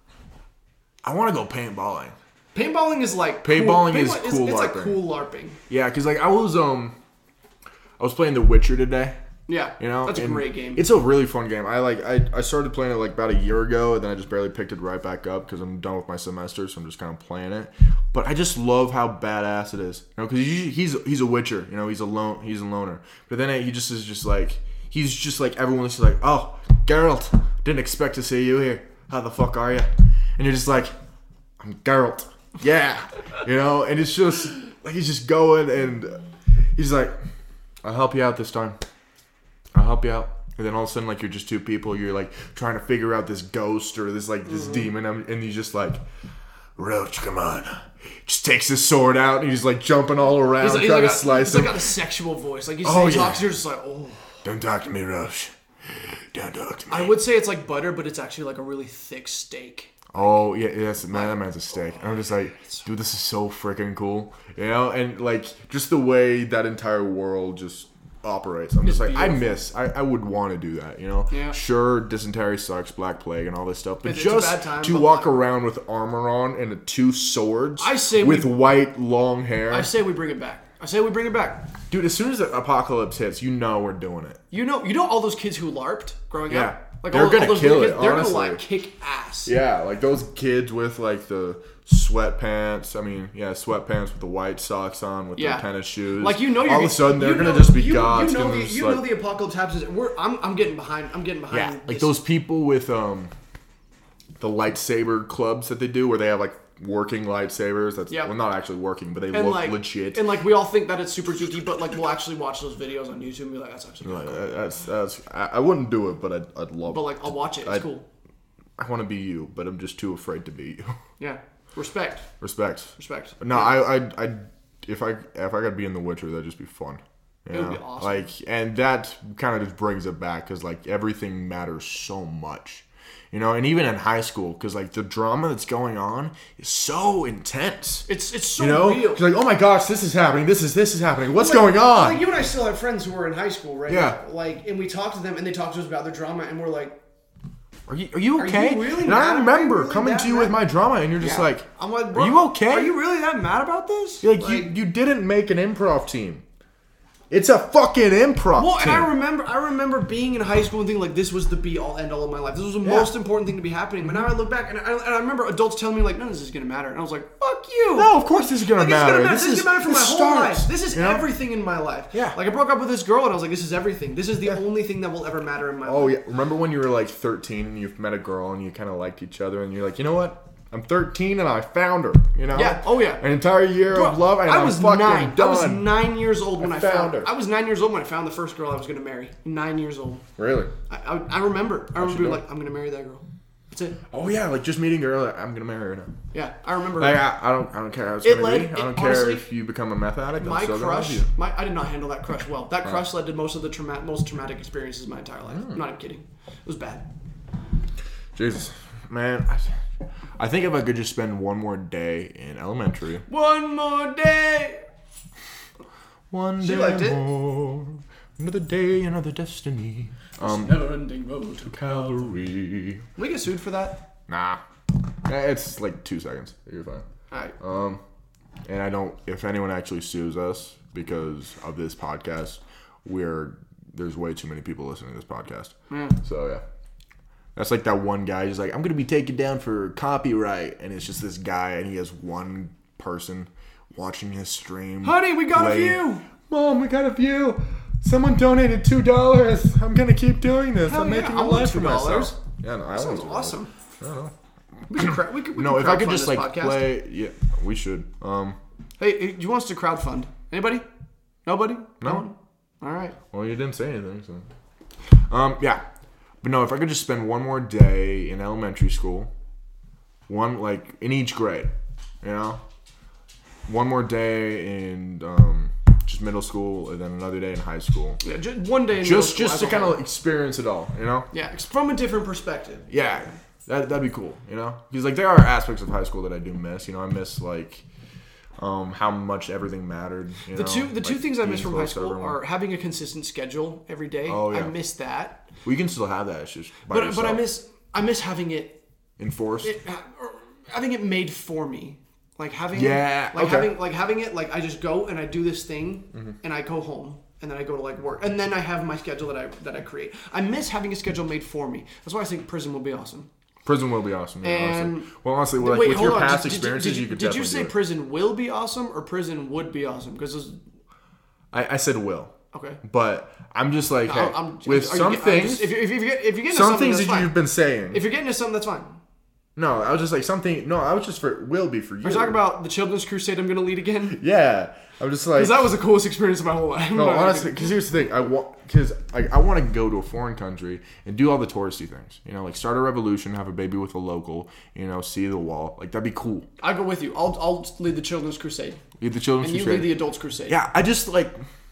I want to go paintballing. Paintballing is like Paintballing cool. is Paintball- cool It's, it's like LARPing. cool LARPing. Yeah, because like I was um, I was playing The Witcher today. Yeah, You know, that's a and great game. It's a really fun game. I like. I, I started playing it like about a year ago, and then I just barely picked it right back up because I'm done with my semester, so I'm just kind of playing it. But I just love how badass it is. You know, because he's he's a Witcher. You know, he's a lone he's a loner. But then he just is just like he's just like everyone's just like, oh, Geralt, didn't expect to see you here. How the fuck are you? And you're just like, I'm Geralt. Yeah, you know, and it's just like he's just going, and he's like, I'll help you out this time. I'll help you out. And then all of a sudden, like, you're just two people. You're, like, trying to figure out this ghost or this, like, this mm-hmm. demon. And you're just like, Roach, come on. Just takes his sword out and he's like jumping all around He's like, trying he's like to a, slice he's him. like got a sexual voice. Like, he's, Oh, he yeah. talks, you're just like, oh. Don't talk to me, Roach. Don't talk to me. I would say it's like butter, but it's actually like a really thick steak. Oh, yeah, yes, man, that man's a steak. And I'm just like, dude, this is so freaking cool. You know? And, like, just the way that entire world just operates. I'm just It's like, I beautiful. miss, I, I would want to do that, you know? Yeah. Sure, dysentery sucks, Black Plague, and all this stuff. But It's- it's a just bad time, to but walk like- around with armor on and two swords I say with we- white, long hair. I say we bring it back. I say we bring it back. Dude, as soon as the apocalypse hits, you know we're doing it. You know, you know all those kids who LARPed growing Yeah. up? Like They're all, gonna all those kill little it, kids, they're honestly. gonna like kick ass. Yeah, like those kids with like the sweatpants. I mean, yeah, sweatpants with the white socks on with Yeah. the tennis shoes. Like, you know, you're all gonna, of a sudden they're you gonna know- just be you, gods. You know, gonna the, just, you like, know the apocalypse happens. We're, I'm, I'm getting behind. I'm getting behind. yeah, like this. those people with um the lightsaber clubs that they do, where they have like working lightsabers. That's Yeah. well, not actually working, but they and look like, legit. And like we all think that it's super geeky, but like we'll actually watch those videos on YouTube and be like, that's actually Like, cool. that's that's. I, I wouldn't do it, but I'd, I'd love. But like I'll watch it. It's I- cool. I want to be you, but I'm just too afraid to be you. Yeah. Respect. Respect. Respect. No, I, I, I, if I, if I could be in The Witcher, that'd just be fun. You It would know? be awesome. Like, and that kind of just brings it back because like everything matters so much, you know. And even in high school, because like the drama that's going on is so intense. It's it's so You know, real. it's like, oh my gosh, this is happening. This is this is happening. What's Like- going on? Like you and I still have friends who are in high school, right? Yeah. now. Like, and we talk to them, and they talk to us about their drama, and we're like, Are you are you Are okay? you really and mad? I Are you remember really coming that to you mad? with my drama, and you're just yeah. like, I'm like, bro, are you okay? Are you really that mad about this? You're like, you you didn't make an improv team. It's a fucking improv Well, and team. I remember, I remember being in high school and thinking like this was the be all end all of my life. This was the Yeah. most important thing to be happening. But now I look back and I, and I remember adults telling me like, none of this is gonna matter, and I was like, fuck you. No, of course this is gonna Like, matter. It's gonna matter. This This, is is- gonna matter for my this whole starts, life. This is you know? everything in my life. Yeah. Like I broke up with this girl and I was like, this is everything. This is the only thing that will ever matter in my Oh life. yeah, remember when you were like thirteen and you met a girl and you kind of liked each other and you're like, you know what? I'm thirteen and I found her. You know? Yeah. Oh, yeah. An entire year Bro, of love and I I'm was fucking nine. done. I was nine years old when I I, found found her. I was nine years old when I found the first girl I was gonna marry. Nine years old. Really? I, I, I remember. I remember you being doing? like, I'm gonna marry that girl. That's it. Oh yeah, like just meeting a girl. Like, I'm gonna marry her now. Yeah, I remember. Like I, I don't, I don't care how it's It gonna led- be. I it don't care honestly- if you become a meth addict. I'm my still gonna love crush, you. my I did not handle that crush well. That crush led to most of the trauma, most traumatic experiences of my entire life. Hmm. I'm not even kidding. It was bad. Jesus, man. I, I think if I could just spend one more day in elementary. One more day. One She day liked it. more. Another day, another destiny. Um, Never-ending road to Calvary. Can we get sued for that? Nah. Eh, It's like two seconds. You're fine. All right. Um, and I don't. If anyone actually sues us because of this podcast, we're there's way too many people listening to this podcast. Yeah. So yeah, that's like that one guy. He's like, I'm gonna be taken down for copyright, and it's just this guy, and he has one person watching his stream. Honey, we got play. a view. Mom, we got a view. Someone donated two dollars. I'm gonna keep doing this. Hell I'm yeah, making I a want life for two dollars. myself. Yeah, no, I Sounds want awesome. I don't know. We could, cra- we could, we No, could if I could crowdfund just this like podcast. play, yeah, we should. Um, Hey, hey, do you want us to crowdfund? Anybody? Nobody? No. one? All right. well, you didn't say anything, so. Um, yeah, but no, if I could just spend one more day in elementary school, one like in each grade, you know, one more day in um just middle school, and then another day in high school, Yeah, just one day. In just middle just school to as a kind whole. of experience it all, you know. Yeah, it's from a different perspective. Yeah, that that'd be cool, you know, because like there are aspects of high school that I do miss. You know, I miss like um how much everything mattered. You The know? two the two like, things I being miss from high close to school everyone. are having a consistent schedule every day. Oh, yeah. I miss that. We can still have that. It's just by But yourself. but I miss I miss having it, enforced. it or having it made for me. Like having Yeah, like okay. having like having it like I just go and I do this thing Mm-hmm. and I go home and then I go to like work and then I have my schedule that I that I create. I miss having a schedule made for me. That's why I think prison will be awesome. Prison will be awesome. Yeah, And- honestly. Well, honestly, like, Wait, with hold your on. past Did- did- experiences, did, you could Did you definitely say do it. prison will be awesome or prison would be awesome? Because I, I said will, okay. but I'm just like, hey, I'm, with are you some get- I things, just- if you're, if you're, get- if you're getting to some something, things that's that fine. you've been saying. If you're getting to something, that's fine. No, I was just like something. No, I was just for will be for you. Are you talking about the Children's Crusade I'm going to lead again? Yeah, I'm just like because that was the coolest experience of my whole life. No, honestly, because here's the thing. I want because like I want to go to a foreign country and do all the touristy things. You know, like start a revolution, have a baby with a local. You know, see the wall. Like that'd be cool. I'll go with you. I'll I'll lead the Children's Crusade. Lead the Children's and Crusade. And you lead the Adults Crusade. Yeah, I just like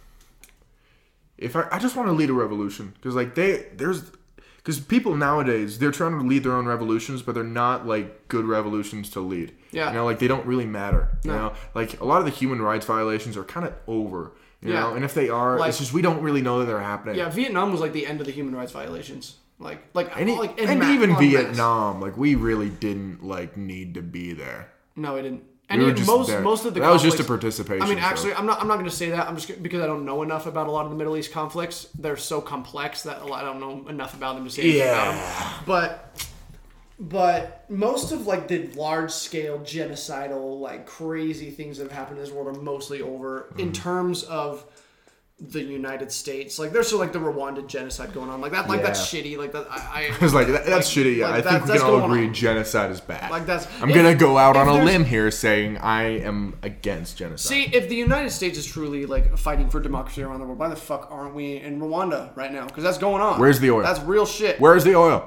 if I I just want to lead a revolution because like they there's. Because people nowadays, they're trying to lead their own revolutions, but they're not, like, good revolutions to lead. Yeah. You know, like, they don't really matter. You no. know? Like, a lot of the human rights violations are kind of over. You yeah. know? And if they are, like, it's just we don't really know that they're happening. Yeah, Vietnam was, like, the end of the human rights violations. Like, like, and, like and ma- even Vietnam, like, we really didn't, like, need to be there. No, it didn't. We And were even just most there. most of the that was conflicts, just a participation. I mean, so. actually, I'm not. I'm not going to say that. I'm just because I don't know enough about a lot of the Middle East conflicts. They're so complex that a lot, I don't know enough about them to say anything Yeah. about them. But but most of like the large scale genocidal, like crazy things that have happened in this world are mostly over. Mm. In terms of the United States, like there's still like the Rwandan genocide going on, like that, like Yeah. that's shitty. Like that, I. I It's like that, that's like, shitty. Yeah, like I think that, we can all going agree on. genocide is bad. Like that's. I'm if, gonna go out on a there's- limb here saying I am against genocide. See, if the United States is truly like fighting for democracy around the world, why the fuck aren't we in Rwanda right now? Because that's going on. Where's the oil? That's real shit. Where's the oil?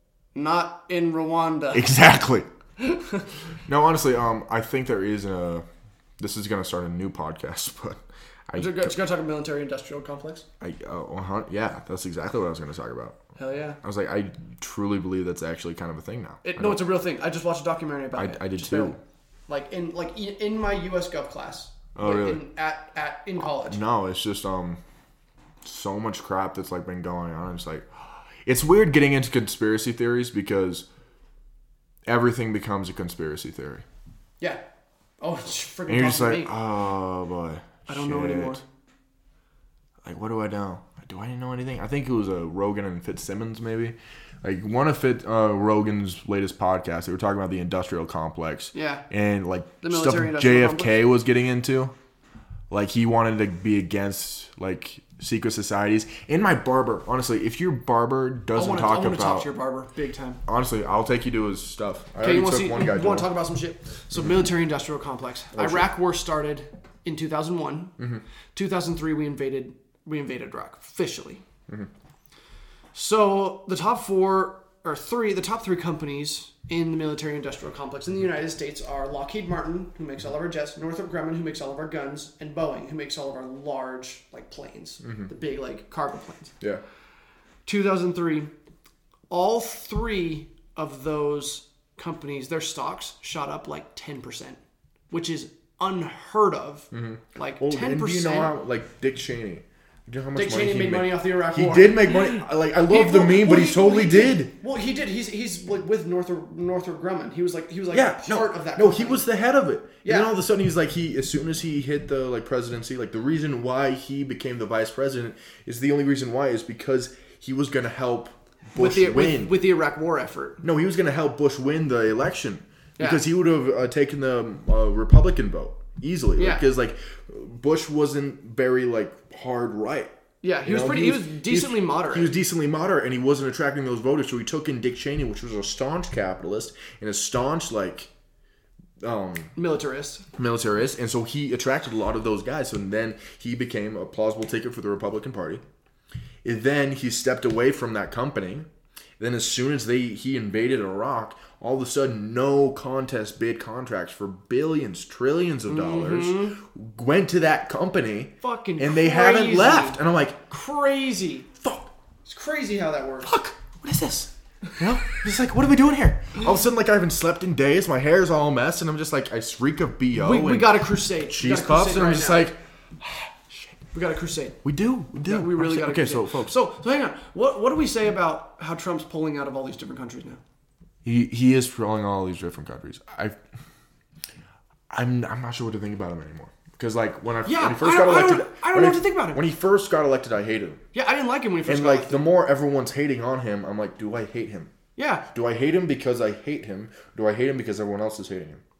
Not in Rwanda. Exactly. No, honestly, um, I think there is a. This is gonna start a new podcast, but I. It's going to talk about military-industrial complex. I uh, uh-huh, yeah, that's exactly what I was gonna talk about. Hell yeah. I was like, I truly believe that's actually kind of a thing now. It, no, it's a real thing. I just watched a documentary about I, it. I did Just too. barely. Like in like in in my U S Gov class. Oh, like really? In, at at in college. No, it's just um, so much crap that's like been going on. It's like, it's weird getting into conspiracy theories because everything becomes a conspiracy theory. Yeah. Oh, it's freaking. And you're just like, me. oh boy. I don't know shit. anymore. Like, what do I know? Do I know anything? I think it was a uh, Rogan and Fitzsimmons, maybe. Like one of Fit uh, Rogan's latest podcasts, they were talking about the industrial complex. Yeah. And like The stuff military-industrial J F K complex? was getting into. Like he wanted to be against like secret societies. And my barber, honestly, if your barber I doesn't want to talk I want to about, talk to your barber big time. honestly, I'll take you to his stuff. I Okay, you already want to took see? one guy You to want to him. talk about some shit? So, military-industrial complex. Oh, Iraq War started in two thousand one. Mm-hmm. two thousand three, we invaded. We invaded Iraq officially. Mm-hmm. So the top four or three, the top three companies in the military-industrial complex in the United States are Lockheed Martin, who makes all of our jets, Northrop Grumman, who makes all of our guns, and Boeing, who makes all of our large like planes, Mm-hmm. the big like cargo planes. Yeah. two thousand three, all three of those companies, their stocks shot up like ten percent, which is unheard of. Like Well, ten and do you percent. know how, like Dick Cheney? Do you know how much Dick money Cheney he made money off the Iraq He War. did make money. Like I love He- the well, meme, well, but he, totally he did. Well, he did. He's he's like with Northrop Northrop Grumman. He was like he was like Yeah, part no, of that. no, he company. was the head of it. Yeah. And then all of a sudden, he's like, he as soon as he hit the like presidency, like the reason why he became the vice president is the only reason why is because he was going to help with Bush the win. with, with the Iraq War effort. no, he was going to help Bush win the election Yeah. because he would have uh, taken the uh, Republican vote easily. Yeah. Because like Bush wasn't very like hard right. Yeah, he You was know, pretty. He was, decently he was, moderate. He was decently moderate, and he wasn't attracting those voters. So he took in Dick Cheney, which was a staunch capitalist and a staunch like um, militarist. militarist, and so he attracted a lot of those guys. So then he became a plausible ticket for the Republican Party. And then he stepped away from that company. Then as soon as they he invaded Iraq, all of a sudden no contest bid contracts for billions, trillions of dollars Mm-hmm. went to that company. Fucking and they haven't crazy. left. And I'm like, Crazy. fuck. It's crazy how that works. Fuck, what is this? You know, just like, what are we doing here? All of a sudden, like, I haven't slept in days. My hair's all a mess, and I'm just like, I reek of B O. We, and we got a crusade. cheese We got a puffs, crusade and I'm right just now. like, we got a crusade. we do, we do. Yeah, we really I'm got saying- a Okay, crusade. so folks, So, so hang on. What what do we say about how Trump's pulling out of all these different countries now? he he is trolling all these different countries. I, I'm I'm not sure what to think about him anymore. Because like when I Yeah, when he first I got don't- I don't- elected, I don't when know he- what to think about him. When he first got elected, I hated him. Yeah, I didn't like him when he first And got like elected. the more everyone's hating on him, I'm like, do I hate him? Yeah. Do I hate him because I hate him? Do I hate him because everyone else is hating him?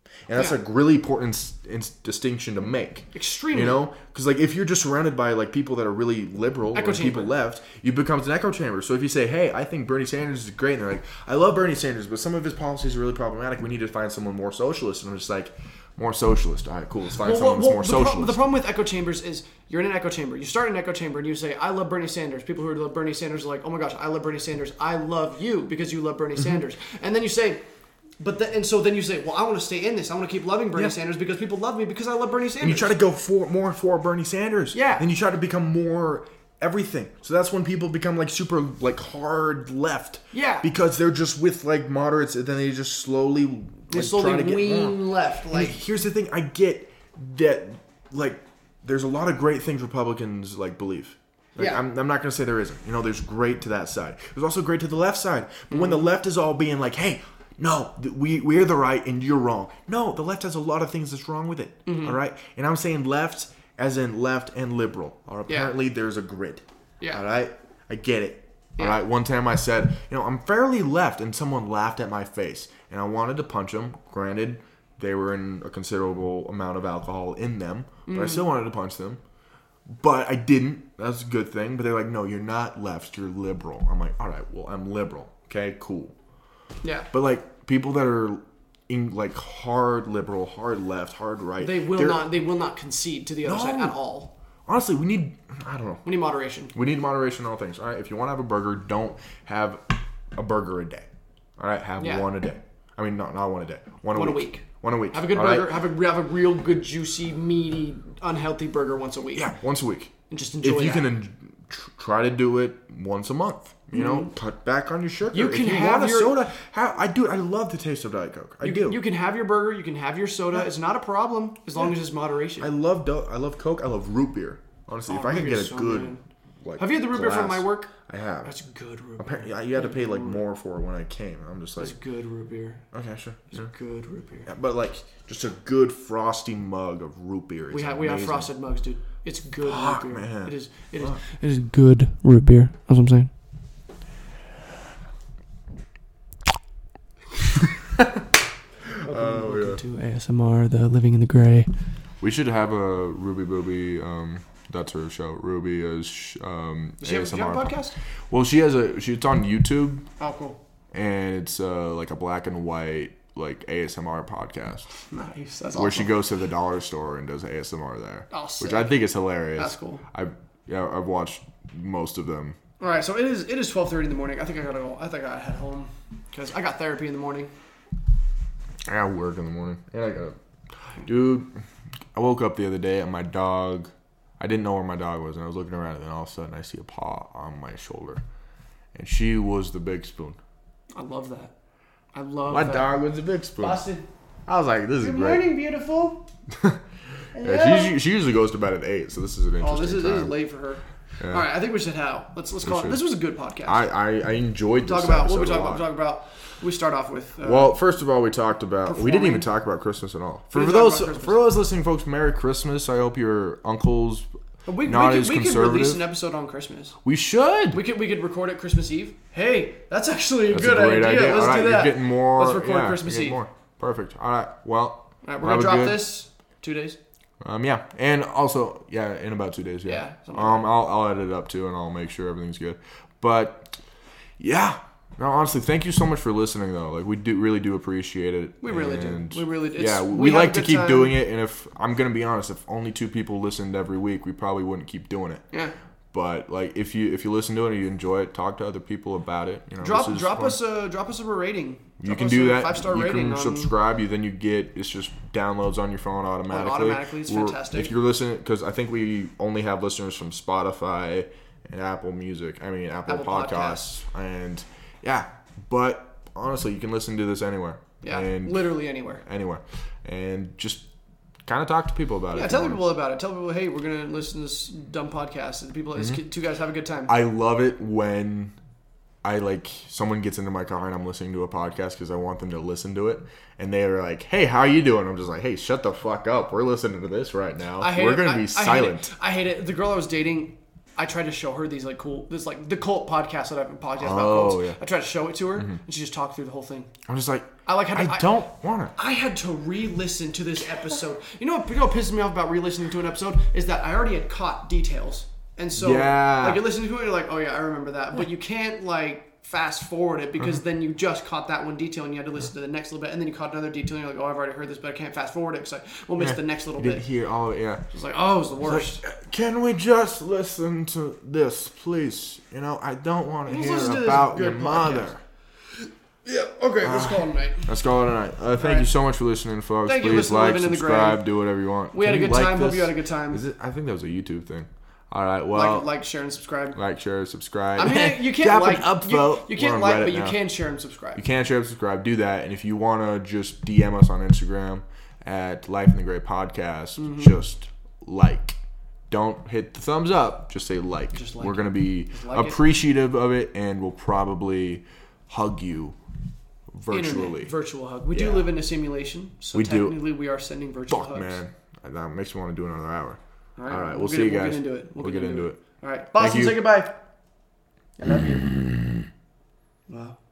And that's Yeah. a really important s- ins- distinction to make. Extremely. You know? Because, like, if you're just surrounded by, like, people that are really liberal Echo or people chamber. left, you become an echo chamber. So if you say, hey, I think Bernie Sanders is great, and they're like, I love Bernie Sanders, but some of his policies are really problematic. We need to find someone more socialist. And I'm just like, more socialist. All right, cool. Let's find Well, someone well, that's the, more pro- socialist. the problem with echo chambers is you're in an echo chamber. You start an echo chamber and you say, I love Bernie Sanders. People who love Bernie Sanders are like, oh my gosh, I love Bernie Sanders. I love you because you love Bernie Mm-hmm. Sanders. And then you say, but the, and so then you say, well, I want to stay in this. I want to keep loving Bernie Yeah. Sanders because people love me because I love Bernie Sanders. And you try to go for more for Bernie Sanders. Yeah. And you try to become more everything. So that's when people become like super like hard left. Yeah. Because they're just with like moderates, and then they just slowly They like, slowly try to get wean more. left. And Like, here's the thing: I get that like there's a lot of great things Republicans like believe. Like, Yeah. I'm, I'm not going to say there isn't. You know, there's great to that side. There's also great to the left side. But when the left is all being like, hey, no, th- we, we're the right and you're wrong. No, the left has a lot of things that's wrong with it. All right? And I'm saying left as in left and liberal. Or Yeah. apparently there's a grid. Yeah. All right? I get it. All Yeah. right? One time I said, you know, I'm fairly left, and someone laughed at my face. And I wanted to punch them. Granted, they were in a considerable amount of alcohol in them. But I still wanted to punch them. But I didn't. That's a good thing. But they're like, no, you're not left. You're liberal. I'm like, all right, well, I'm liberal. Okay, cool. yeah. But like people that are in like hard liberal, hard left, hard right, They will they're- not. They will not concede to the other No. side at all. Honestly, we need. I don't know. We need moderation. We need moderation in all things. All right, if you want to have a burger, don't have a burger a day. All right, have Yeah. one a day. I mean, not not one a day. One a One a week. week. One a week. Have a good all burger. right? Have a have a real good, juicy, meaty, unhealthy burger once a week. Yeah, once a week. And just enjoy If you that. can en- tr- try to do it once a month, you know, cut back on your sugar. You if can you have want a your- soda. Have, I do. I love the taste of Diet Coke. I You, do. you can have your burger. You can have your soda. It's not a problem as long as it's moderation. I love. Do- I love Coke. I love root beer. Honestly, Oh, if I could root get a beer's so good, good. like, Have you had the root beer from glass- my work? I have. That's good root beer. Apparently, yeah, you had to pay like more for it when I came. I'm just like, That's good root beer. okay, sure. It's sure. good root beer. Yeah, but like, just a good frosty mug of root beer. Is We have we have amazing. frosted mugs, dude. It's good Fuck, root beer. man. It is. It is. Fuck. It is good root beer. That's what I'm saying. Oh yeah. To A S M R, the Living in the Gray. We should have a Ruby Booby. Um, that's her show. Ruby is sh- um, Does she have, does she have a podcast? Well, she has a. She, it's on YouTube, Oh, cool. and it's uh, like a black and white like A S M R podcast Nice. That's where awesome. she goes to the dollar store and does A S M R there, Oh, which sick. I think is hilarious. That's cool. I yeah, I've watched most of them. All right, so it is. It is twelve thirty in the morning. I think I gotta go. I think I gotta head home because I got therapy in the morning. I got work in the morning, and I got, dude. I woke up the other day and my dog. I didn't know where my dog was, and I was looking around, and then all of a sudden I see a paw on my shoulder, and she was the big spoon. I love that. I love My that. dog was the big spoon. Boston. I was like, "This is Good great." morning, beautiful. Yeah, she, she usually goes to bed at eight, so this is an interesting Oh, this is, this is time. late for her. Yeah. All right, I think we should how. Let's let's call it. should. This was a good podcast. I, I, I enjoyed this talk about what we episode talk a about. lot. We talk about. We start off with. Uh, Well, first of all, we talked about. We didn't even Performing. talk about Christmas at all. For didn't talk those about Christmas. for those listening, folks, Merry Christmas. I hope your uncles we, not we, could, as we could conservative. release an episode on Christmas. We should. We could we could record it Christmas Eve. Hey, that's actually a That's good a great idea. idea. Let's all right, do that. You're getting more. Let's record yeah, Christmas you're getting Eve. More. Perfect. All right. Well. All right, we're have gonna a drop good- this two days. Um. Yeah. And also, yeah, in about two days. Yeah. Yeah, something like um. I'll I'll edit it up too, and I'll make sure everything's good. But yeah. No, honestly, thank you so much for listening, though. Like, we do really do appreciate it. We really and do. We really do. Yeah, It's- we, we have like a to good keep time. doing it, and if I'm gonna be honest, if only two people listened every week, we probably wouldn't keep doing it. Yeah. But like, if you if you listen to it and you enjoy it, talk to other people about it. You know, Drop this is drop fun. us a drop us a rating. You Drop can us do a that. Five star you rating. can on, subscribe. You then you get it's just downloads on your phone automatically. automatically. It's We're- fantastic. If you're listening, because I think we only have listeners from Spotify and Apple Music. I mean Apple, Apple Podcasts, and yeah. But honestly, you can listen to this anywhere. Yeah, and literally anywhere. anywhere, and just kind of talk to people about it. Yeah, if tell you wanna. people about it. Tell people, hey, we're gonna listen to this dumb podcast, and people, Mm-hmm. these two guys have a good time. I love it when I like someone gets into my car and I'm listening to a podcast because I want them to listen to it, and they're like, "Hey, how you doing?" I'm just like, "Hey, shut the fuck up. We're listening to this right now. I hate We're it. gonna I- be I hate silent." it. I hate it. The girl I was dating, I tried to show her these like cool, this like the cult podcast that I've been podcast about Oh, cults. yeah. I tried to show it to her, and she just talked through the whole thing. I'm just like, I like had to, I I- don't want to. I had to re-listen to this episode. You know what, you know what pisses me off about re-listening to an episode is that I already had caught details, and so Yeah. like you're listening to it, you're like, oh yeah, I remember that, but you can't like fast forward it because then you just caught that one detail and you had to listen to the next little bit, and then you caught another detail and you're like, oh, I've already heard this, but I can't fast forward it because I will miss the next little Did bit. hear all, yeah. It's like, oh, it was the worst. Like, can we just listen to this, please? You know, I don't want to Let's hear listen to this about good your mother. podcast. Yeah. Okay, let's call it a night. Let's call it a night. Uh, thank right. you so much for listening, folks. Thank you, Please listening to like, Living in the subscribe, Grave. do whatever you want. We had Can a you good like time. Hope this? you had a good time. Is it? I think that was a YouTube thing. All right. Well, Like, like, share, and subscribe. like, share, subscribe. I mean, you can't Drop like, an upvote. you, you We're can't on like, Reddit but you now. can share and subscribe. You can share, subscribe, do that. And if you want to just D M us on Instagram at Life in the Gray Podcast, Mm-hmm. just like. Don't hit the thumbs up. Just say like. Just like We're it. going to be like it. appreciative of it, and we'll probably hug you virtually. Internet, virtual hug. We Yeah. do live in a simulation, so We do. technically we are sending virtual Fuck, hugs. man. That makes me want to do another hour. All right, All right, we'll, we'll see get- you we'll guys. get into it. We'll, get, into it. All right, Boston, you. say goodbye. I love you. Wow.